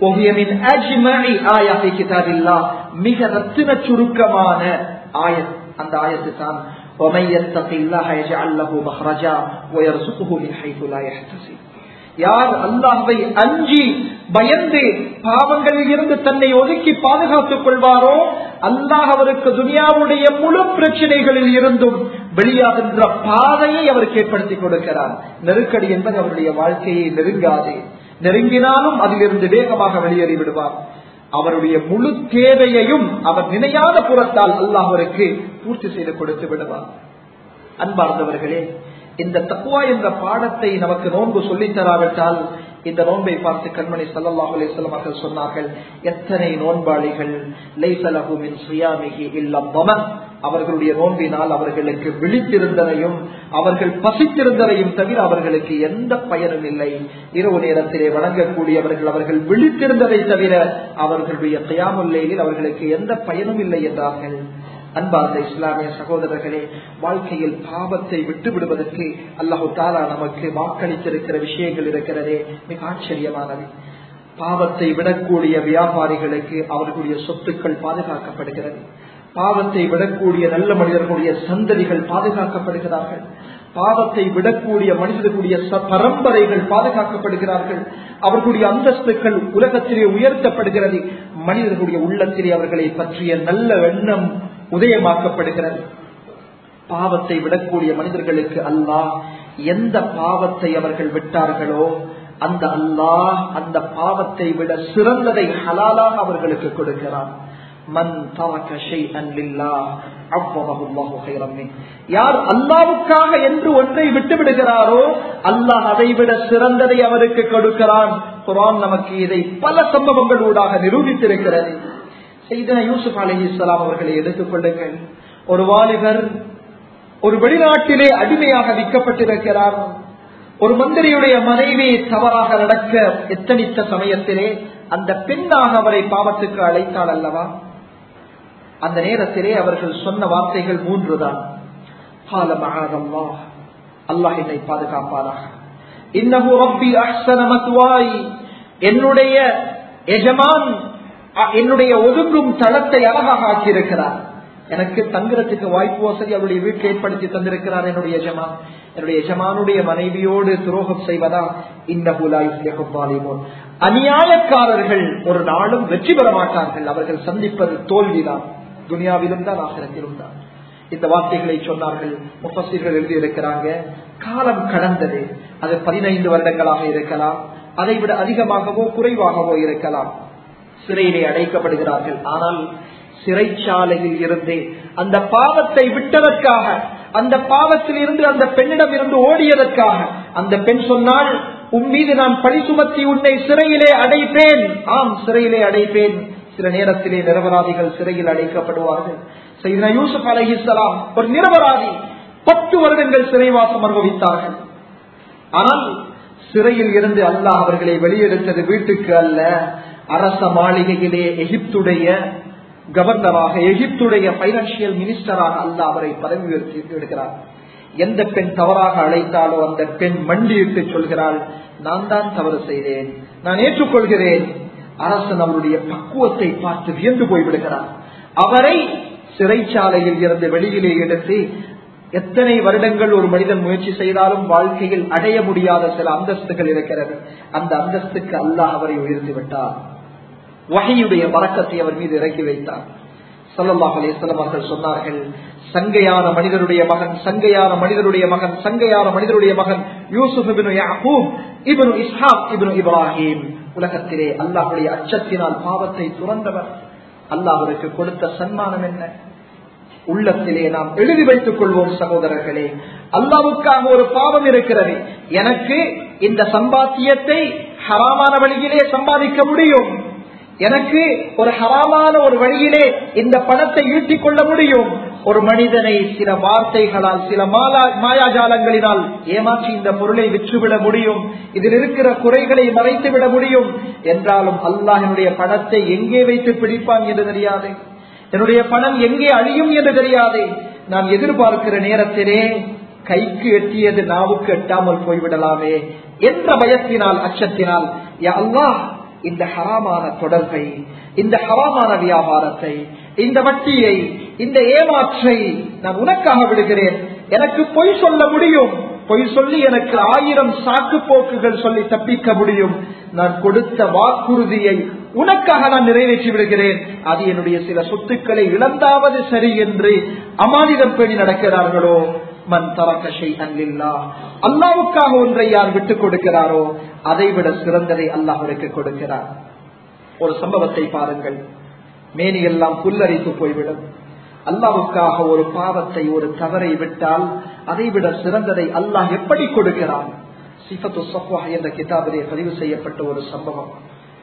மிக ரத்தின சுருக்கமான ஆயத் அந்த ஆயத்து தான். யார் அல்லாஹ்வை அஞ்சி பயந்து பாவங்களில் இருந்து தன்னை ஒதுக்கி பாதுகாத்துக் கொள்வாரோ அல்லாஹ் அவருக்கு துனியாவுடைய முழு பிரச்சனைகளில் இருந்தும் வெளியாகின்ற பாதையை அவருக்கு ஏற்படுத்தி கொடுக்கிறார். நெருக்கடி என்பது அவருடைய வாழ்க்கையை நெருங்காது, நெருங்கினாலும் அதிலிருந்து வேகமாக வெளியேறி விடுவார். அவருடைய முழு தேவையையும் அவர் நினையாத புறத்தால் அல்லாஹ் அவருக்கு பூர்த்தி செய்து கொடுத்து விடுவார். அன்பார்ந்தவர்களே, இந்த தக்வா என்ற பாடத்தை நமக்கு நோன்பு சொல்லித் தராவிட்டால் இந்த நோன்பை பார்த்து கண்மணி ஸல்லல்லாஹு அலைஹி வஸல்லம் அவர்கள் சொன்னார்கள், எத்தனை நோன்பாளிகள் லைஸ லஹு மின் ஸியாமிஹி இல்லா தமன், அவர்களுடைய நோன்பினால் அவர்களுக்கு விழித்திருந்ததையும் அவர்கள் பசித்திருந்ததையும் தவிர அவர்களுக்கு எந்த பயனும் இல்லை. இரவு நேரத்திலே வணங்கக்கூடியவர்கள் அவர்கள் விழித்திருந்ததை தவிர அவர்களுடைய கியாமுல் லைலில் அவர்களுக்கு எந்த பயனும் இல்லை என்றார்கள். அன்பார்ந்த இஸ்லாமிய சகோதரர்களே, வாழ்க்கையில் பாவத்தை விட்டு விடுவதற்கு அல்லாஹு தஆலா நமக்கு வாக்களித்திருக்கிற விஷயங்கள் இருக்கிறதே மிக ஆச்சரியமானது. பாவத்தை விடக்கூடிய வியாபாரிகளுக்கு அவர்களுடைய சொத்துக்கள் பாதுகாக்கப்படுகிறது. பாவத்தை விடக்கூடிய நல்ல மனிதர்களுடைய சந்ததிகள் பாதுகாக்கப்படுகிறார்கள். பாவத்தை விடக்கூடிய மனிதர்களுடைய பரம்பரைகள் பாதுகாக்கப்படுகிறார்கள். அவர்களுடைய அந்தஸ்துக்கள் உலகத்திலே உயர்த்தப்படுகிறது. மனிதர்களுடைய உள்ளத்திலே அவர்களை பற்றிய நல்ல எண்ணம் உதயமாக்கப்படுகிறது. பாவத்தை விடக்கூடிய மனிதர்களுக்கு அல்லாஹ் எந்த பாவத்தை அவர்கள் விட்டார்களோ அந்த அல்லாஹ் அந்த பாவத்தை விட சிறந்ததை ஹலாலாக அவர்களுக்கு கொடுக்கிறான். மன் தரக ஷைஅன் லில்லாஹ் அஃவஹு அல்லாஹு கைரம் மின், யார் அல்லாஹ்வுக்காக என்று ஒன்றை விட்டு விடுகிறாரோ அல்லாஹ் அதை விட சிறந்ததை அவருக்கு கொடுக்கிறான். குர்ஆன் நமக்கு இதை பல சம்பவங்கள் ஊடாக நிரூபித்திருக்கிறது. சையதுனா யூசுப் அலைஹிஸ்ஸலாம் அவர்களை எடுத்துக் கொள்ளுங்கள். ஒரு வாலிபர் ஒரு வெளிநாட்டிலே அடிமையாக விற்கப்பட்டிருக்கிறார். ஒரு மந்திரியுடைய மனைவி தவறாக நடக்க எத்தனித்த சமயத்திலே அந்த பெண்ணாக அவரை பாவத்துக்கு அழைத்தாள் அல்லவா? அந்த நேரத்திலே அவர்கள் சொன்ன வார்த்தைகள் 3 தான். அல்லாஹ் என்னை பாதுகாப்பாராக, இன்னஹு ரப்பி அஹ்ஸன மத்வாய், என்னுடைய எஜமான் என்னுடைய ஒதுங்கும் தளத்தை அழகாக ஆக்கியிருக்கிறார். எனக்கு தங்குறதுக்கு வாய்ப்பு வசதி அவருடைய வீட்டில் ஏற்படுத்தி தந்திருக்கிறார். என்னுடைய எஜமான், என்னுடைய எஜமானுடைய மனைவியோடு துரோகம் செய்வதா? இன்னஹு லா யுஃப்லிஹு ஸாலிமூன், அநியாயக்காரர்கள் ஒரு நாளும் வெற்றி பெற மாட்டார்கள். அவர்கள் சந்திப்பது தோல்விதான், துனியாவிலும் தான் ஆகிரத்திலும் தான். இந்த வார்த்தைகளை சொன்னார்கள். முஃபஸ்ஸிர்கள் எழுதி இருக்கிறாங்க, காலம் கடந்தது. அது 15 வருடங்களாக இருக்கலாம், அதைவிட அதிகமாகவோ குறைவாகவோ இருக்கலாம். சிறையிலே அடைக்கப்படுகிறார்கள். ஆனால் சிறைச்சாலையில் இருந்து அந்த பாவத்தை விட்டதற்காக, அந்த பாவத்தில் இருந்து அந்த பெண்ணிடம் இருந்து ஓடியதற்காக அந்த பெண் சொன்னால், உன் மீது நான் பழி சுமத்தி உன்னை சிறையிலே அடைப்பேன். ஆம், சிறையிலே அடைப்பேன். சில நேரத்திலே நிரபராதிகள் சிறையில் அடைக்கப்படுவார்கள். சையதுனா யூசுப் அலைஹிஸ்ஸலாம் ஒரு நிரபராதி 10 வருடங்கள் சிறைவாசம் அனுபவித்தார்கள். ஆனால் சிறையில் இருந்து அல்லாஹ் அவர்களை வெளியெடுத்தது வீட்டுக்கு அல்ல, அரச மாளிகையிலே எகிப்துடைய கவர்னராக, எகிப்துடைய பைனான்சியல் மினிஸ்டராக அல்லாஹ் அவரை பதவி உயர்த்தி எடுக்கிறார். எந்த பெண் தவறாக அழைத்தாலோ அந்த பெண் மண்டியிட்டு சொல்கிறாள், நான் தான் தவறு செய்தேன், நான் ஏற்றுக்கொள்கிறேன். அரசன் அவருடைய பக்குவத்தை பார்த்து வியந்து போய்விடுகிறார். அவரை சிறைச்சாலையில் இருந்து வெளியிலே எடுத்து, எத்தனை வருடங்கள் ஒரு மனிதன் முயற்சி செய்தாலும் வாழ்க்கையில் அடைய முடியாத சில அந்தஸ்துகள் இருக்கிறது, அந்த அந்தஸ்துக்கு அல்லாஹ் அவரை உயர்த்தி விட்டார். வஹீயுடைய பரக்கத்தை அவர் மீது இறக்கி வைத்தார். ஸல்லல்லாஹு அலைஹி வஸல்லம் அவர்கள் சொன்னார்கள், சங்கையான மனிதருடைய மகன், சங்கையான மனிதருடைய மகன், சங்கையான மனிதருடைய மகன் யூசுப் இப்னு யாக்கூப் இப்னு இஸ்ஹாக் இப்னு இப்ராஹிம். உலகத்திலே அல்லாஹ்வுடைய அச்சத்தினால் பாவத்தை துறந்தவர். அல்லாஹ் அவருக்கு கொடுத்த சன்மானம் என்ன? உள்ளத்திலே நாம் எழுதி வைத்துக் கொள்வோம் சகோதரர்களே. அல்லாஹ்வுக்காக ஒரு பாவம் இருக்கிறது, எனக்கு இந்த சம்பாத்தியத்தை ஹராமான வழியிலே சம்பாதிக்க முடியும், எனக்கு ஒரு ஹராமான ஒரு வழியிலே இந்த பணத்தை ஈட்டிக் கொள்ள முடியும். ஒரு மனிதனை சில வார்த்தைகளால், சில மாயாஜாலங்களினால் ஏமாற்றி இந்த பொருளை விற்றுவிட முடியும், இதில் இருக்கிற குறைகளை மறைத்துவிட முடியும். என்றாலும் அல்லாஹ்வுடைய பணத்தை எங்கே வைத்து பிடிப்பான் என்று தெரியாது, என்னுடைய பணம் எங்கே அழியும் என்று தெரியாது. நான் எதிர்பார்க்கிற நேரத்திலே கைக்கு எட்டியது நாவுக்கு எட்டாமல் போய்விடலாமே என்ற பயத்தினால், அச்சத்தினால், யா அல்லாஹ், இந்த ஹராமான தொடர்பை, இந்த ஹராமான வியாபாரத்தை, இந்த வட்டியை, இந்த ஏமாற்றை நான் உனக்காக விடுகிறேன். எனக்கு பொய் சொல்ல முடியும், பொய் சொல்லி எனக்கு 1000 சாக்கு போக்குகள் சொல்லி தப்பிக்க முடியும். நான் கொடுத்த வாக்குறுதியை உனக்காக நான் நிறைவேற்றி விடுகிறேன். அது என்னுடைய சில சொத்துக்களை இழந்தாவது சரி என்று அமானிதம் பேணி நடக்கிறார்களோ, மன் தரக ஷைஅன் லில்லாஹ், அல்லாஹ்வுக்காக ஒன்றை யார் விட்டுக் கொடுக்கிறாரோ அதைவிட சிறந்ததை அல்லாஹ்வுக்கு கொடுக்கிறார். ஒரு சம்பவத்தை பாருங்கள், மேனி எல்லாம் புல்லரித்து போய்விடும். அல்லாஹ்வுக்காக ஒரு பாவத்தை, ஒரு தவறை விட்டால் அதைவிட சிறந்ததை அல்லாஹ் எப்படி கொடுக்கிறான்? சிஃபத்து ஸஃப்வா என்ற கிதாபிலே பதிவு செய்யப்பட்ட ஒரு சம்பவம்.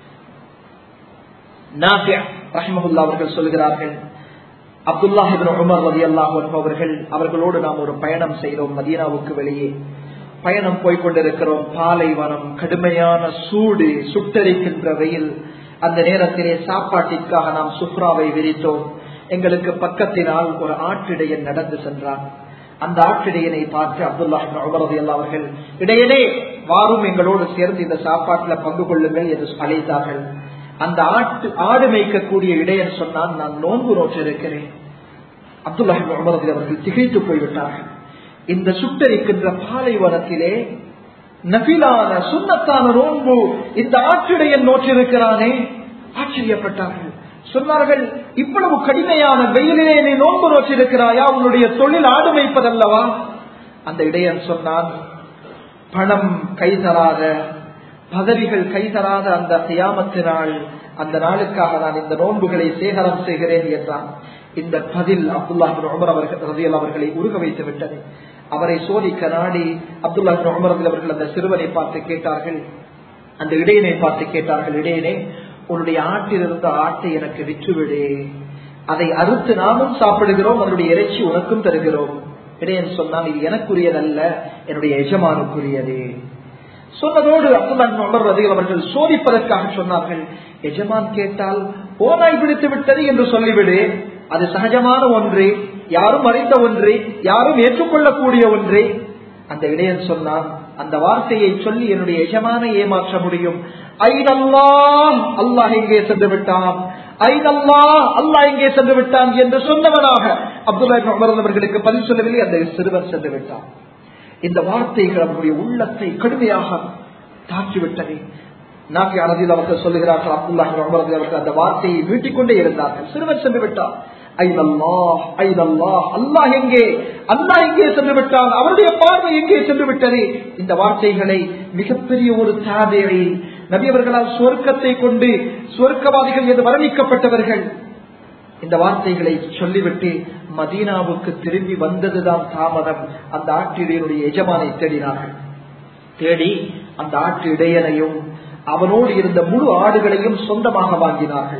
நாஃபி' ரஹ்மத்துல்லாஹி அவர்கள் சொல்கிறார்கள், அப்துல்லாஹ் இப்னு உமர் ரலியல்லாஹு அன்ஹு அவர்களோடு நாம் ஒரு பயணம் செய்தோம். மதீனாவுக்கு வெளியே பயணம் போய்கொண்டிருக்கிறோம். பாலைவனம், கடுமையான சூடு, சுட்டரிக்கின்ற வெயில். அந்த நேரத்திலே சாப்பாட்டிற்காக நாம் சுப்ராவை விரித்தோம். எங்களுக்கு பக்கத்தினால் ஒரு ஆட்டிடையன் நடந்து சென்றான். அந்த ஆட்டிடையனை பார்த்து அப்துல்லாஹ் இப்னு உமர் ரலியல்லாஹு அவர்கள், இடையனே வாரும், எங்களோடு சேர்ந்து இந்த சாப்பாட்டில் பங்கு கொள்ளுங்கள் என்று அழைத்தார்கள். அந்த ஆடு மேய்க்கக்கூடிய இடையன் சொன்னான், நான் நோன்பு நோற்றிருக்கிறேன். அப்துல்லாஹ் இப்னு உமர் ரலியல்லாஹு அவர்கள் திகைத்து போய்விட்டார்கள். இந்த சுட்டரிக்கின்ற பாலைவனத்திலே நபிலான சுன்னத்தான நோன்பு இந்த ஆற்றிடையன் நோற்றிருக்கிறானே. ஆச்சரியப்பட்டார்கள். சொன்னார்கள், இவ்வளவு கடுமையான வெயிலிலே நீ நோன்பு நோற்றிருக்கிறாயா? உன்னுடைய தொழில் ஆடு மேய்ப்பதல்லவா? அந்த இடையன் சொன்னான், பணம் கைதராத, பதவிகள் கைதராத அந்த கியாமத்தினால், அந்த நாளுக்காக நான் இந்த நோன்புகளை சேகரம் செய்கிறேன் என்றான். இந்த பதில் அப்துல்லாஹ் இப்னு உமர் ரலியல்லாஹு அவர்களை உருக வைத்து விட்டது. அவரை சோதிக்க நாடி அப்துல்லாஹ் இப்னு உமர் ரலியல்லாஹு அவர்கள் அந்த சிறுவனை பார்த்து கேட்டார்கள், அந்த இடையனை பார்த்து கேட்டார்கள், இடையனே, உன்னுடைய ஆட்டிலிருந்த ஆட்டை எனக்கு விற்றுவிடு, அதை அறுத்து நாமும் சாப்பிடுகிறோம், அதனுடைய இறைச்சி உனக்கும் தருகிறோம். இடையன் சொன்னால், இது எனக்குரியதல்ல, என்னுடைய எஜமானுக்குரியது. சொன்னதோடு அப்துல்லாஹ் இப்னு உமர் ரலியல்லாஹு அவர்கள் சோதிப்பதற்காக சொன்னார்கள், எஜமான் கேட்டால் ஓனாய் பிடித்து விட்டது என்று சொல்லிவிடு, அது சகஜமான ஒன்று, யாரும் அறிந்த ஒன்று, யாரும் ஏற்றுக்கொள்ளக்கூடிய ஒன்று. அந்த இடையன் சொன்னான், அந்த வார்த்தையை சொல்லி என்னுடைய எஜமானை ஏமாற்ற முடியும். ஐனல்லாஹ், அல்லாஹ் எங்கே சென்று விட்டான், ஐனல்லாஹ், அல்லாஹ் எங்கே சென்று விட்டான் என்று சொன்னவனாக அப்துல்லாஹ் இப்னு உமர் அவர்களுக்கு பதில் சொல்லவில்லை. அந்த சிறுவன் சென்று விட்டான். இந்த வார்த்தைகள் அவருடைய உள்ளத்தை கடுமையாக தாக்கிவிட்டது. நாஃபி ரலியல்லாஹு அவர்கள் சொல்லுகிறார்கள், அப்துல்லாஹ் இப்னு உமர் அவர்கள் அந்த வார்த்தையை மீட்டிக் கொண்டே இருந்தார்கள். சிறுவன் சென்று விட்டான். ஐனல்லாஹ், ஐனல்லாஹ், அல்லாஹ் எங்கே, அல்லாஹ் எங்கே சென்று விட்டான், அவருடைய பார்வை எங்கே சென்று விட்டது. இந்த வார்த்தைகளை மிகப்பெரிய ஒரு தாபிஈ, நபி அவர்களால் சுவர்க்கத்தை கொண்டு சுவர்க்கவாதிகள் என்று வர்ணிக்கப்பட்டவர்கள். இந்த வார்த்தைகளை சொல்லிவிட்டு மதீனாவுக்கு திரும்பி வந்ததுதான் தாமதம். அந்த ஆட்டு இடையனுடைய எஜமானை தேடினார்கள். தேடி அந்த ஆட்டு இடையனையும் அவனோடு இருந்த முழு ஆடுகளையும் சொந்தமாக வாங்கினார்கள்.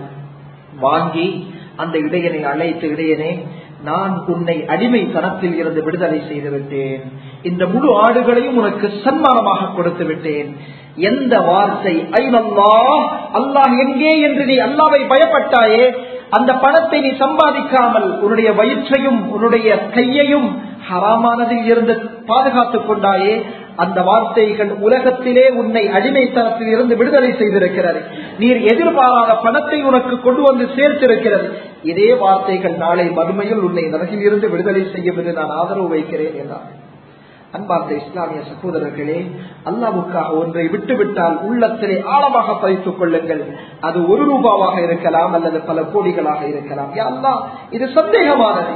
வாங்கி அந்த இடையனை அழைத்து, இடையனே, நான் உன்னை அடிமை தனத்தில் இருந்து விடுதலை செய்து விட்டேன், இந்த முழு ஆடுகளையும் உனக்கு சன்மானமாக கொடுத்து விட்டேன். எந்த வார்த்தை ஐனல்லாஹ், அல்லாஹ் எங்கே என்று நீ அல்லாஹ்வை பயப்பட்டாயே, அந்த பணத்தை நீ சம்பாதிக்காமல் உன்னுடைய வயிற்றையும் உன்னுடைய கையையும் ஹராமானதில் இருந்து பாதுகாத்துக் கொண்டாயே, அந்த வார்த்தைகள் உலகத்திலே உன்னை அடிமைத்தனத்தில் இருந்து விடுதலை செய்திருக்கிறது. நீர் எதிர்பாராத பணத்தை உனக்கு கொண்டு வந்து சேர்த்திருக்கிறது. இதே வார்த்தைகள் நாளை மறுமையில் உன்னை நரகில் இருந்து விடுதலை செய்யும் என்று நான் ஆதரவு வைக்கிறேன் என்றார். அன்பார்ந்த இஸ்லாமிய சகோதரர்களே, அல்லாஹ்வுக்காக ஒன்றை விட்டுவிட்டால் உள்ளத்திலே ஆழமாக பதித்துக் கொள்ளுங்கள். அது 1 ரூபாவாக இருக்கலாம் அல்லது பல கோடிகளாக இருக்கலாம். யா அல்லாஹ், இது சந்தேகமானது,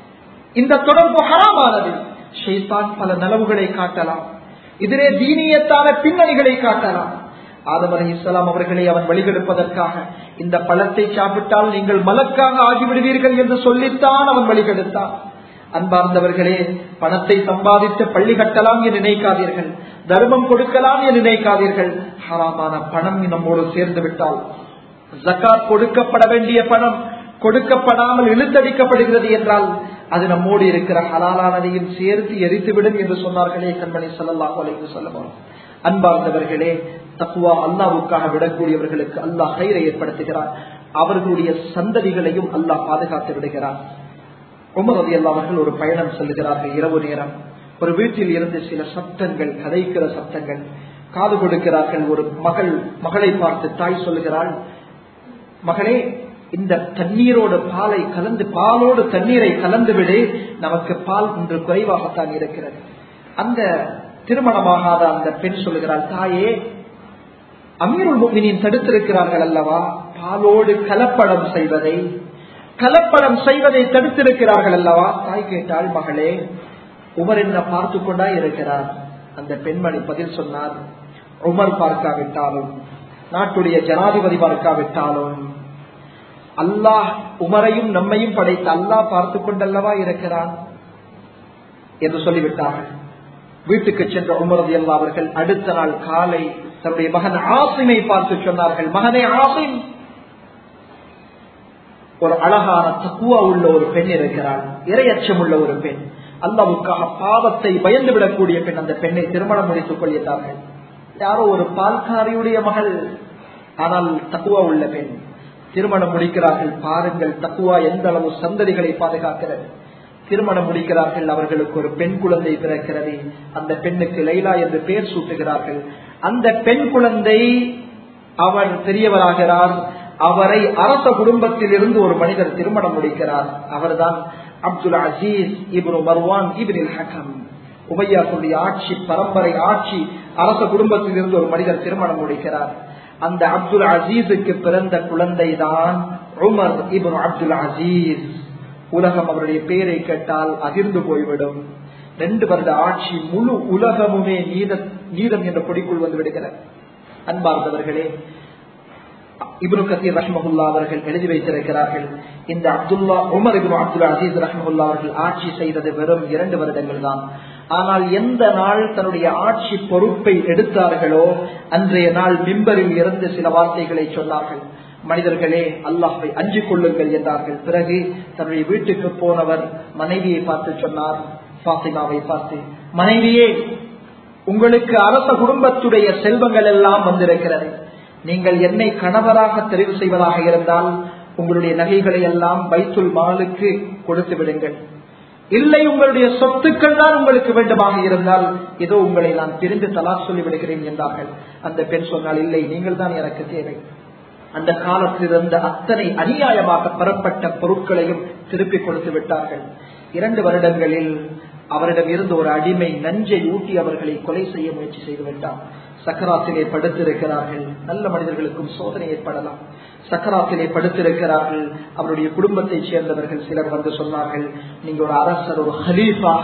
இந்த தொடர்பு ஹராமானது. ஷைத்தான் பல நலவுகளை காட்டலாம், இதிலே தீனியத்தான பின்னணிகளை காட்டலாம். ஆதம் அலைஹிஸ்ஸலாம் அவர்களை அவன் வழிகெடுப்பதற்காக, இந்த பழத்தை சாப்பிட்டால் நீங்கள் மலக்காக ஆகிவிடுவீர்கள் என்று சொல்லித்தான் அவன் வழிகெடுத்தான். அன்பார்ந்தவர்களே, பணத்தை சம்பாதித்து பள்ளி கட்டலாம் என்று நினைக்காதீர்கள், தர்மம் கொடுக்கலாம் என்று நினைக்காதீர்கள். ஹராமான பணம் நம்மோடு சேர்ந்து விட்டால், ஜகாத் கொடுக்கப்பட வேண்டிய பணம் கொடுக்கப்படாமல் இழுத்தடிக்கப்படுகிறது என்றால், அது நம்மோடு இருக்கிற ஹலாலானதையும் சேர்த்து எரித்துவிடும் என்று சொன்னார்களே கண்மணி ஸல்லல்லாஹு அலைஹி வஸல்லம். அன்பார்ந்தவர்களே, தக்வா அல்லாஹ்வுக்காக விடக்கூடியவர்களுக்கு அல்லாஹ் கைரை ஏற்படுத்துகிறார். அவர்களுடைய சந்ததிகளையும் அல்லாஹ் பாதுகாத்து விடுகிறார். உமர் ரலியல்லாஹு அவர்கள் ஒரு பயணம் செல்கிறார்கள். இரவு நேரம் ஒரு வீட்டில் இருந்து சில சத்தங்கள், கதைக்கிற சத்தங்கள் காது கொடுக்கிறார்கள். ஒரு மகளை பார்த்து தாய் சொல்லுகிறாள், மகளே, இந்த தண்ணீரோடு பாலை கலந்து, பாலோடு தண்ணீரை கலந்து விடு, நமக்கு பால் ஒன்று குறைவாகத்தான் இருக்கிறது. அந்த திருமணமாகாத அந்த பெண் சொல்லுகிறாள், தாயே, அமீருல் முஃமினீன் தடுத்திருக்கிறார்கள் அல்லவா, பாலோடு கலப்படம் செய்வதை தடுத்திருக்கிறார்கள் அல்லவா. தாய் கேட்டாள், மகளே, உமர் என்ன பார்த்து கொண்டா இருக்கிறார். அந்த பெண்மணி பதில் சொன்னார், உமர் பார்க்காவிட்டாலும், நாட்டுடைய ஜனாதிபதி பார்க்காவிட்டாலும், அல்லாஹ் உமரையும் நம்மையும் படைத்த அல்லாஹ் பார்த்து கொண்டல்லவா இருக்கிறான் என்று சொல்லிவிட்டார்கள். வீட்டுக்கு சென்ற உமர் ரலியல்லாஹு அவர்கள் அடுத்த நாள் காலை தன்னுடைய மகன் ஆசிமை பார்த்து சொன்னார்கள், மகனே ஆசிம், ஒரு அழகான தக்வா உள்ள ஒரு பெண் இருக்கிறாள், இறையச்சம் உள்ள ஒரு பெண், அல்லாஹ்வுக்காக பாவத்தை பயந்து விடக்கூடிய பெண். அந்த பெண்ணை திருமணம் முடித்துக் கொள்கிறார்கள். யாரோ ஒரு பால்காரியுடைய மகள், ஆனால் தக்வா உள்ள பெண். திருமணம் முடிக்கிறார்கள். பாருங்கள் தக்வா எந்த அளவு சந்ததிகளை பாதுகாக்கிறது. திருமணம் முடிக்கிறார்கள். அவர்களுக்கு ஒரு பெண் குழந்தை பிறக்கிறது. அந்த பெண்ணுக்கு லைலா என்று பெயர் சூட்டுகிறார்கள். அந்த பெண் குழந்தை அவர் பெரியவராகிறார். அவரை அரச குடும்பத்தில் இருந்து ஒரு மனிதர் திருமணம் முடிக்கிறார். அவர்தான் அப்துல் அசீஸ் இப்னு மர்வான் இப்னுல் ஹக்கம். உமையாவுடைய ஆட்சி, பரம்பரை ஆட்சி, அரச குடும்பத்தில் இருந்து ஒரு மனிதர் திருமணம் முடிக்கிறார். அந்த அப்துல் அசீஸுக்கு பிறந்த குழந்தை தான் உமர் இப்னு அப்துல் அசீஸ். உலகம் அவருடைய பெயரை கேட்டால் அதிர்ந்து போய்விடும். 2 வருட ஆட்சி, முழு உலகமுமே நீதம் என்ற கொடிக்குள் வந்து விடுகிறார். அன்பார்ந்தவர்களே, இப்னு கத்தீர் ரஹ்மஹுல்லாஹ் அவர்கள் எழுதி வைத்திருக்கிறார்கள், இந்த உமர் இப்னு அப்துல் அசீஸ் ரஹ்மஹுல்லாஹ் அவர்கள் ஆட்சி செய்தது வெறும் 2 வருடங்கள் தான். ஆனால் எந்த நாள் தன்னுடைய ஆட்சி பொறுப்பை எடுத்தார்களோ அன்றைய நாள் மிம்பரில் இருந்து சில வார்த்தைகளை சொன்னார்கள். மனிதர்களே, அல்லாஹ்வை அஞ்சிக் கொள்ளுங்கள் என்றார்கள். பிறகு தன்னுடைய வீட்டுக்கு போனவர் மனைவியை பார்த்து சொன்னார், ஃபாத்திமாவை பார்த்து, மனைவியே, உங்களுக்கு அரச குடும்பத்துடைய செல்வங்கள் எல்லாம் வந்திருக்கிறது. நீங்கள் என்னை கணவராக தெரிவு செய்வதாக இருந்தால் உங்களுடைய நகைகளை எல்லாம் பைத்துல் மாலுக்கு கொடுத்து விடுங்கள். இல்லை, உங்களுடைய சொத்துக்கள் தான் உங்களுக்கு வேண்டுமாக இருந்தால் ஏதோ உங்களை நான் பிரிந்து தலாக் சொல்லி விடுகிறேன் என்றார்கள். அந்த பெண் சொன்னால், இல்லை, நீங்கள் தான் எனக்கு தேவை. அந்த காலத்தில் இருந்த அத்தனை அநியாயமாக பெறப்பட்ட பொருட்களையும் திருப்பி கொடுத்து விட்டார்கள். 2 வருடங்களில் அவரிடம் இருந்து ஒரு அடிமை நஞ்சை ஊட்டி அவர்களை கொலை செய்ய முயற்சி செய்து விட்டார். சக்கராத்திலே படுத்திருக்கிறார்கள். நல்ல மனிதர்களுக்கும் சோதனை ஏற்படலாம். சக்கராத்திலே படுத்திருக்கிறார்கள். அவருடைய குடும்பத்தைச் சேர்ந்தவர்கள் சிலர் வந்து சொன்னார்கள், நீங்க ஒரு அரசர், ஒரு ஹலீஃபா,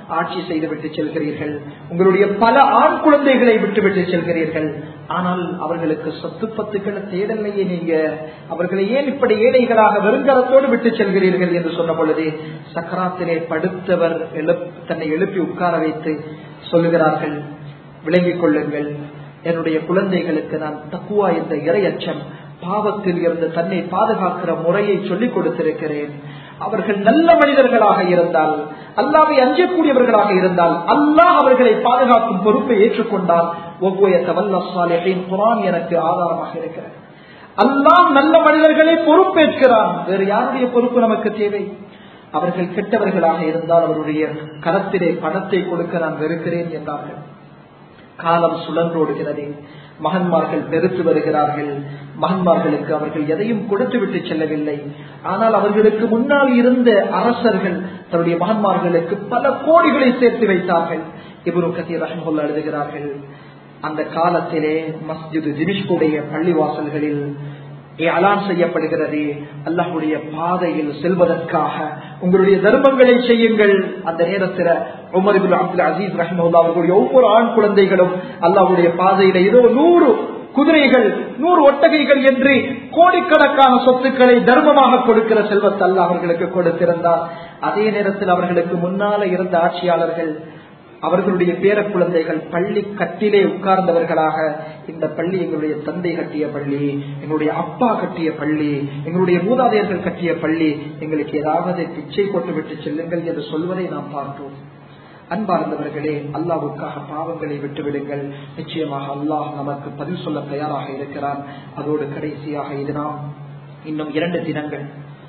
ஆட்சி செய்துவிட்டு செல்கிறீர்கள், உங்களுடைய பல ஆண் குழந்தைகளை விட்டுவிட்டு செல்கிறீர்கள், ஆனால் அவர்களுக்கு சொத்து பத்துக்களை தேடலையே, நீங்க அவர்களை ஏன் இப்படி ஏழைகளாக வெறுங்கரத்தோடு விட்டு செல்கிறீர்கள் என்று சொன்ன பொழுது சக்கராத்திலே படுத்தவர் தன்னை எழுப்பி உட்கார வைத்து சொல்லுகிறார்கள், விளங்கிக் கொள்ளுங்கள், என்னுடைய குழந்தைகளுக்கு நான் தக்குவா என்ற இறையச்சம், பாவத்தில் இருந்து தன்னை பாதுகாக்கிற முறையை சொல்லிக் கொடுத்திருக்கிறேன். அவர்கள் நல்ல மனிதர்களாக இருந்தால், அல்லாஹ்வை அஞ்சக்கூடியவர்களாக இருந்தால், அல்லாஹ் அவர்களை பாதுகாக்கும் பொறுப்பை ஏற்றுக்கொண்டால் ஒவ்வொரு தவல்ல சாலிஹீன் குர்ஆன் எனக்கு ஆதாரமாக இருக்கிறது. அல்லாஹ் நல்ல மனிதர்களை பொறுப்பேற்கிறான். வேறு யாருடைய பொறுப்பு நமக்கு தேவை? அவர்கள் கெட்டவர்களாக இருந்தால் அவருடைய கரத்திலே பணத்தை கொடுக்க நான் வெறுக்கிறேன் என்றார்கள். காலம் சுழன்றோடுகிறது, மகன்மார்கள் பெருத்து வருகிறார்கள். மகன்மார்களுக்கு அவர்கள் எதையும் கொடுத்து விட்டு செல்லவில்லை. ஆனால் அவர்களுக்கு முன்னால் இருந்த அரசர்கள் தன்னுடைய மகன்மார்களுக்கு பல கோடிகளை சேர்த்து வைத்தார்கள். இப்னு கதீர் ரஹ்மத்துல்லாஹி எழுதுகிறார்கள், அந்த காலத்திலே மஸ்ஜித் திமிஷ்குடைய பள்ளிவாசல்களில் அலான் செய்யப்படுகிறது, அல்லாஹ்வுடைய பாதையில் செல்வதற்காக உங்களுடைய தர்மங்களை செய்யுங்கள். அந்த நேரத்தில் உமர் இப்னு அப்துல் அசீஸ் ரஹ்மத்துல்லாஹி அவர்களுடைய ஒவ்வொரு ஆண் குழந்தைகளும் அல்லாஹ்வுடைய பாதையில ஏதோ 100 குதிரைகள் 100 ஒட்டகைகள் என்று கோடிக்கணக்கான சொத்துக்களை தர்மமாக கொடுக்கிற செல்வத்தை அல்லாஹ் அவர்களுக்கு கொடுத்திருந்தார். அதே நேரத்தில் அவர்களுக்கு முன்னால இருந்த ஆட்சியாளர்கள் அவர்களுடைய பேர குழந்தைகள் பள்ளி கட்டிலே உட்கார்ந்தவர்களாக, இந்த பள்ளி எங்களுடைய தந்தை கட்டிய பள்ளி, எங்களுடைய அப்பா கட்டிய பள்ளி, எங்களுடைய மூதாதையர்கள் கட்டிய பள்ளி, எங்களுக்கு ஏதாவது பிச்சை போட்டு விட்டு செல்லுங்கள் என்று சொல்வதை நாம் பார்த்தோம். அன்பார்ந்தவர்களே, அல்லாஹ்வுக்காக பாவங்களை விட்டுவிடுங்கள். நிச்சயமாக அல்லாஹ் நமக்கு பதில் சொல்ல தயாராக இருக்கிறான். அதோடு கடைசியாக இது நாம் இன்னும் 2 தினங்கள்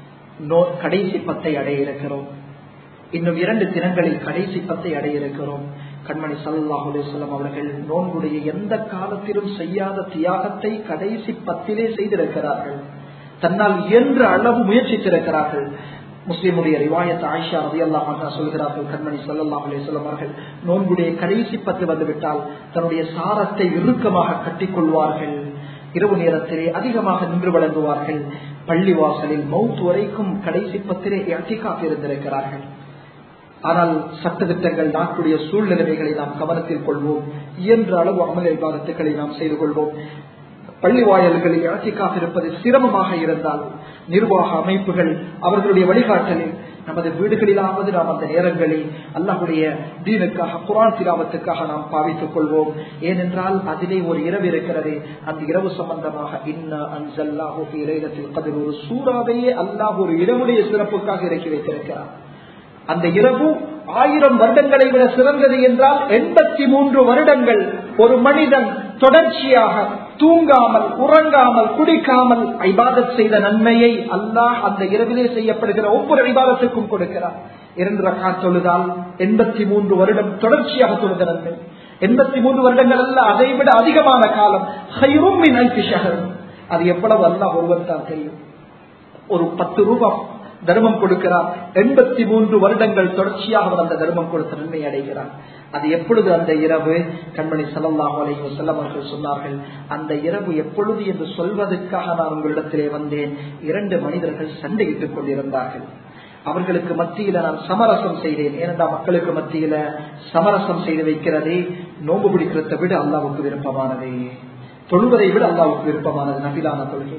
கடைசி 10 அடைய இருக்கிறோம். இன்னும் 2 தினங்களில் கடைசி 10 அடைய இருக்கிறோம். கண்மணி ஸல்லல்லாஹு அலைஹி வஸல்லம் அவர்கள் நோன்புடைய எந்த காலத்திலும் செய்யாத தியாகத்தை கடைசி 10 செய்திருக்கிறார்கள். தன்னால் இயன்ற அளவு முயற்சித்திருக்கிறார்கள். முஸ்லிமுடைய ரிவாயத் ஆயிஷா ரலியல்லாஹு அன்ஹா சொல்கிறார்கள், கண்மணி ஸல்லல்லாஹு அலைஹி வஸல்லம் அவர்கள் நோன்புடைய கடைசி 10 வந்துவிட்டால் தன்னுடைய சாரத்தை இறுக்கமாக கட்டிக்கொள்வார்கள். இரவு நேரத்திலே அதிகமாக நின்று வழங்குவார்கள். பள்ளிவாசலில் மௌத் வரைக்கும் கடைசி 10 இஅ்திகாஃப் இருந்திருக்கிறார்கள். ஆனால் சட்டத்திட்டங்கள், நாட்டுடைய சூழ்நிலைகளை நாம் கவனத்தில் கொள்வோம். இயன்ற அளவு அமல் இபாதத்துக்களை நாம் செய்து கொள்வோம். பள்ளி வாயல்களில் இஅ்திகாஃப் இருப்பது சிரமமாக இருந்தால் நிர்வாக அமைப்புகள் அவர்களுடைய வழிகாட்டலில் நமது வீடுகளிலாவது நாம் அந்த நேரங்களில் அல்லாஹ்வுடைய தீனுக்காக, குர்ஆன் திலாவத்துக்காக நாம் பாவித்துக் கொள்வோம். ஏனென்றால் அதிலே ஒரு இரவு இருக்கிறது. அந்த இரவு சம்பந்தமாக இன்னா அன்ஸல்னாஹு ஃபீ லைலத்தில் கத்ர், ஒரு சூறாவையே அல்லாஹ் ஒரு இரவுடைய சிறப்புக்காக இறக்கி வைத்திருக்கிறார். அந்த இரவு 1000 வருடங்களை விட சிறந்தது என்றால் 83 வருடங்கள் ஒரு மனிதன் தொடர்ச்சியாக தூங்காமல், உறங்காமல், குடிக்காமல் இபாதத் செய்த நன்மையை அல்லாஹ் அந்த இரவிலே செய்யப்படுகிற ஒவ்வொரு இபாதத்துக்கும் கொடுக்கிறார். 2 ரக்காத் தொழுதால் 83 வருடம் தொடர்ச்சியாக தொழுத நன்மை. 83 வருடங்கள் அல்ல, அதைவிட அதிகமான காலம். ഖൈറും മിൻ അൽഫി ഷഹർ. அது எவ்வளவு அல்லாஹ் ஒருவர் தான் தெரியும். ஒரு 10 ரூபாய் தர்மம் கொடுக்கிறார், 83 வருடங்கள் தொடர்ச்சியாக அந்த தர்மம் கொடுத்த நன்மை அடைகிறார். அது எப்பொழுது அந்த இரவு? கண்மணி ஸல்லல்லாஹு அலைஹி வஸல்லம் அவர்கள் சொன்னார்கள், அந்த இரவு எப்பொழுது என்று சொல்வதற்காக நான் உங்களிடத்திலே வந்தேன். 2 மனிதர்கள் சண்டையிட்டுக் கொண்டிருந்தார்கள். அவர்களுக்கு மத்தியில நான் சமரசம் செய்தேன். ஏனென்றால் மக்களுக்கு மத்தியில சமரசம் செய்து வைக்கிறதே நோன்பு பிடிக்கிறதை விட அல்லாஹ்வுக்கு விருப்பமானதே, தொழுவதை விட அல்லாஹ்வுக்கு விருப்பமானது நபிலான தொழுகை.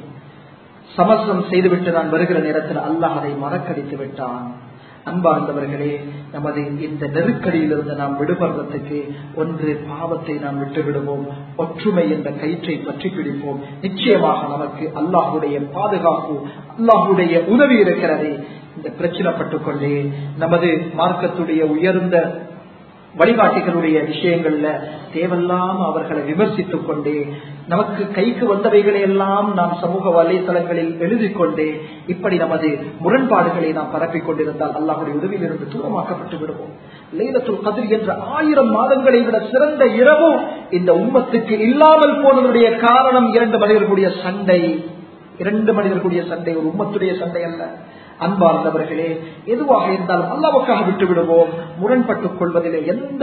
சமரசம் செய்துவிட்டு நான் வருகிற நேரத்தில் அல்லாஹ் அதை மறக்கடித்து விட்டான். அன்பார்ந்தவர்களே, நமது இந்த நெருக்கடியிலிருந்து நாம் விடுபடுறதுக்கு ஒன்று பாவத்தை நாம் விட்டு விடுவோம், ஒற்றுமை என்ற கயிற்றை பற்றி பிடிப்போம். நிச்சயமாக நமக்கு அல்லாஹ்வுடைய பாதுகாப்பு, அல்லாஹ்வுடைய உதவி இருக்கிறது. இந்த பிரச்சனைப்பட்டுக் கொண்டே நமது மார்க்கத்துடைய உயர்ந்த வழிகாட்டிகளுடைய விஷயங்கள்ல தேவையில்லாம அவர்களை விமர்சித்துக் கொண்டே, நமக்கு கைக்கு வந்தவைகளை எல்லாம் நாம் சமூக வலைதளங்களில் எழுதிக் கொண்டே இப்படி நமது முரண்பாடுகளை நாம் பரப்பிக் கொண்டிருந்தால் அல்லாஹ்வுடைய உதவியிலிருந்து தூரமாக்கப்பட்டு விடுவோம். லைலத்துல் கத்ர் என்ற 1000 மாதங்களை விட சிறந்த இரவு இந்த உம்மத்துக்கு இல்லாமல் போனதுடைய காரணம் 2 மனிதர்களுடைய சண்டை. 2 மனிதர்களுடைய சண்டை, ஒரு உம்மத்துடைய சண்டை அல்ல. அன்பார்ந்தவர்களே, எதுவாக இருந்தாலும் அல்லாஹ்வுக்காக விட்டு விடுவோம். முரண்பட்டுக் கொள்வதிலே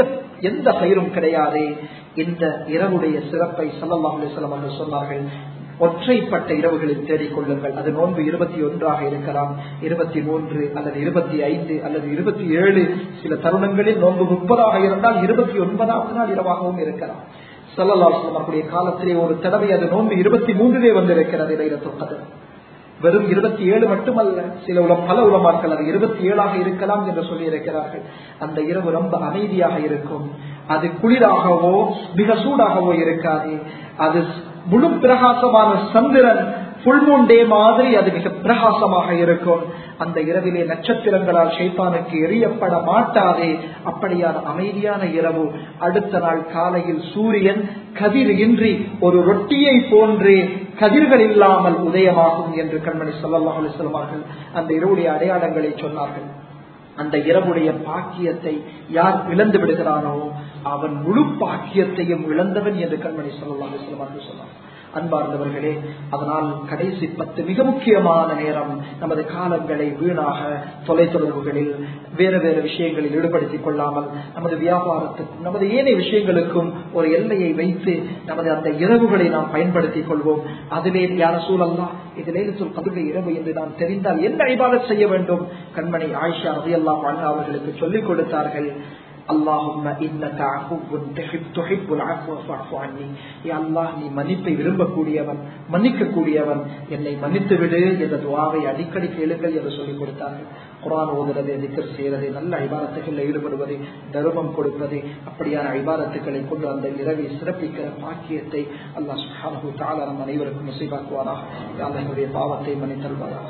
எந்த கயிறும் கிடையாது. இந்த இரவுடைய சிறப்பை ஸல்லல்லாஹு அலைஹி வஸல்லம் அவர்கள் சொன்னார்கள். ஒற்றைப்பட்ட இரவுகளில் தேடிக்கொள்ளுங்கள். அது நோன்பு 21 இருக்கலாம், 23 அல்லது 25 அல்லது 27, சில தருணங்களில் நோன்பு 30 இருந்தால் 29வது நாள் இரவாகவும் இருக்கலாம். ஸல்லல்லாஹு அலைஹி வஸல்லம் காலத்திலே ஒரு தடவை அது நோன்பு 23 வந்திருக்கிறது லைலத்துல் கத்ர். வெறும் 27 மட்டுமல்ல, பல உலமாக்கள் அது 27 இருக்கலாம் என்று சொல்லி இருக்கிறார்கள். அந்த இரவு ரொம்ப அமைதியாக இருக்கும். அது குளிராகவோ மிக சூடாகவோ இருக்காது. அது முழு பிரகாசமான சந்திரன், ஃபுல் மூன் டே மாதிரி அது மிக பிரகாசமாக இருக்கும். அந்த இரவிலே நட்சத்திரங்களால் ஷைத்தானுக்கு எரியப்பட மாட்டாதே. அப்படியான அமைதியான இரவு. அடுத்த நாள் காலையில் சூரியன் கதிர் இன்றி ஒரு ரொட்டியை போன்று கதிர்கள் இல்லாமல் உதயமாகும் என்று கண்மணி ஸல்லல்லாஹு அலைஹி வஸல்லம் அவர்கள் அந்த இரவுடைய அடையாளங்களை சொன்னார்கள். அந்த இரவுடைய பாக்கியத்தை யார் இழந்து விடுகிறானோ அவன் முழு பாக்கியத்தையும் இழந்தவன் என்று கண்மணி ஸல்லல்லாஹு அலைஹி வஸல்லம் அவர்கள் சொன்னார். அன்பார்ந்தவர்களே, அதனால் கடைசி 10 மிக முக்கியமான நேரம் நமது காலங்களை வீணாக தொலைத்தொடர்புகளில் வேறு வேறு விஷயங்களில் ஈடுபடுத்திக் கொள்ளாமல் நமது வியாபாரத்துக்கும் நமது ஏனைய விஷயங்களுக்கும் ஒரு எல்லையை வைத்து நமது அந்த இரவுகளை நாம் பயன்படுத்திக் கொள்வோம். அதிலே யா ரசூலல்லாஹ், இது லைலத்துல் கத்ர் இரவு என்று நாம் தெரிந்தால் என்ன இபாதத் செய்ய வேண்டும்? கண்மணி ஆயிஷா ரலியல்லாஹு அன்ஹா அவர்களுக்கு சொல்லிக் கொடுத்தார்கள். அல்லாஹும்ம இன்னக அஃபுவ்வுன் துஹிப்புல் அஃப்வ ஃபஅஃபு அன்னி. யா அல்லாஹ், நீ மன்னிப்பை விரும்பக்கூடியவன், மன்னிக்கக்கூடியவன், என்னை மன்னித்து விடு என்ற துஆவை அடிக்கடி கேளுங்கள் என்று சொல்லிக் கொடுத்தார்கள். குர்ஆன் ஓதுறது, திக்ர் செய்யறது, நல்ல இபாதத்துகளில் ஈடுபடுவது, தர்மம் கொடுப்பது, அப்படியான இபாதத்துக்களை கொண்டு அந்த இரவை சிறப்பிக்கிற பாக்கியத்தை அல்லாஹ் சுப்ஹானஹு வ தஆலா நம் அனைவருக்கும் நஸீபாக்குவானாக. யா அல்லாஹ், என்னுடைய பாவத்தை மன்னித்தருள்வாயாக.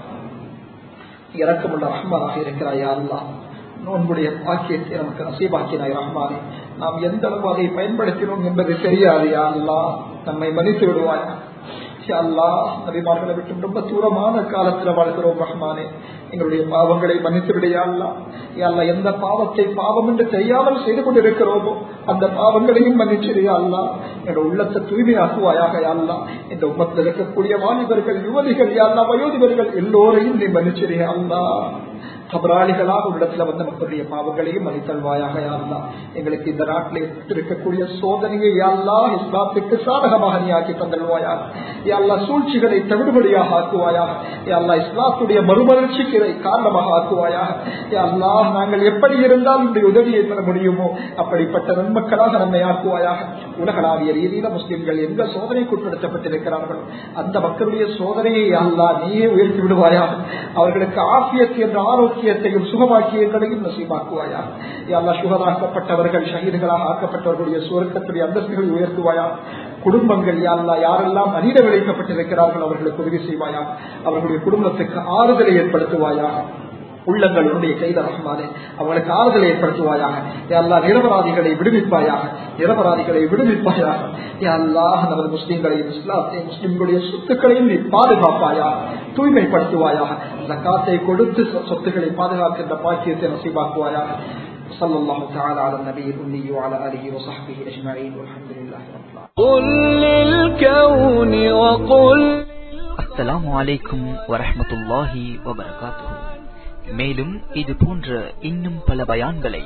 இரக்கமுள்ள ரஹ்மானாக இருக்கிறாய் யா அல்லாஹ். நோன்புடைய பாக்கியத்தை நமக்கு நசீபாக்கினாய் ரஹ்மானே. நாம் எந்த அளவு அதை பயன்படுத்தினோம் என்பது தெரியாது யா அல்லாஹ், நம்மை மன்னித்து விடுவாயா யா அல்லாஹ். நபிமார்களை விட்டு ரொம்ப தூரமான காலத்தில் வாழ்கிறோம் ரஹ்மானே. எங்களுடைய பாவங்களை மன்னித்து விடு யா அல்லாஹ். யா அல்லாஹ், எந்த பாவத்தை பாவம் என்று தெரியாமல் செய்து கொண்டிருக்கிறோமோ அந்த பாவங்களையும் மன்னிச்சிடு யா அல்லாஹ். என்னோட உள்ளத்தை தூய்மையாக்குவாயாக யா அல்லாஹ். இந்த உம்மத்தில் இருக்கக்கூடிய வாலிபர்கள், யுவதிகள், யா அல்லாஹ், வயோதிபர்கள் எல்லோரையும் நீ மன்னிச்சிடு யா அல்லாஹ். கபராளிகளாக ஒரு இடத்துல வந்து மக்களுடைய பாவங்களையும் மன்னித்தல்வாயாக யா அல்லாஹ். எங்களுக்கு இந்த நாட்டில் இருக்கக்கூடிய சோதனையை யா அல்லாஹ் இஸ்லாத்துக்கு சாதகமாக நீ ஆக்கி தந்தல்வாயாக. யா அல்லாஹ், சூழ்ச்சிகளை தவிடுபடியாக ஆக்குவாயாக. யா அல்லாஹ், இஸ்லாத்துடைய மறுமலர்ச்சிக்கு காரணமாக ஆக்குவாயாக. யா அல்லாஹ், நாங்கள் எப்படி இருந்தால் உடைய உதவியை பெற முடியுமோ அப்படிப்பட்ட நன்மக்களாக நம்மை ஆக்குவாயாக. உலகளாவிய ரீதியில முஸ்லிம்கள் எங்க சோதனைக்கு உட்படுத்தப்பட்டிருக்கிறார்களோ அந்த மக்களுடைய சோதனையை யா அல்லாஹ் நீயே உயர்த்தி விடுவாயாக. அவர்களுக்கு ஆஃபியத் என்ற ஆரோக்கியத்தையும் சுகமாக்கியங்களையும் நசீபாக்குவாயா. யா அல்லாஹ், சுகமாக்கப்பட்டவர்கள், ஷஹீதுகளாக ஆக்கப்பட்டவர்களுடைய சுவர்க்கத்துடைய அந்தஸ்துகளை உயர்த்துவாயா. குடும்பங்கள் யா அல்லாஹ், யாரெல்லாம் அநீத விளைக்கப்பட்டிருக்கிறார்கள் அவர்களுக்கு உதவி செய்வாயா. அவர்களுடைய குடும்பத்துக்கு ஆறுதலை ஏற்படுத்துவாயா. உள்ளங்களுடைய கைத ரஹ்மானே, அவங்களுக்கு ஆறுதலை ஏற்படுத்துவாயாக. யா அல்லாஹ், நிரபராதிகளை விடுவிப்பாயாக, நிரபராதிகளை விடுவிப்பாயாக. யா அல்லாஹ், நமது முஸ்லிம்களையும் இஸ்லாத்தையும் முஸ்லிம்களுடைய சொத்துக்களையும் நீ பாதுகாப்பாயாக, தூய்மைப்படுத்துவாயாக. ஜகாத்தை கொடுத்து சொத்துக்களை பாதுகாக்கின்ற பாக்கியத்தை நசீபாக்குவாயாக. ஸல்லல்லாஹு தஆலா அலா நபியில் உம்மி வ அலா ஆலிஹி வ ஸஹ்பிஹி அஜ்மஈன். வல்ஹம்துலில்லாஹி ரப்பில் ஆலமீன். குல் லில் கௌனி வ குல். அஸ்ஸலாமு அலைக்கும் வ ரஹ்மத்துல்லாஹி வ பரகாத்துஹு. மேலும் இது போன்ற இன்னும் பல பயான்களை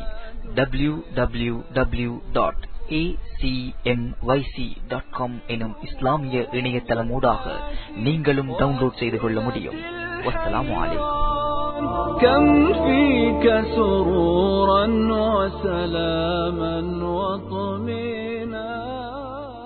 www.acmyc.com எனும் இஸ்லாமிய இணையதளமூடாக நீங்களும் டவுன்லோட் செய்து கொள்ள முடியும். வஸ்ஸலாமு அலைக்கும். كم فيك سرورا وسلاما وطمئنا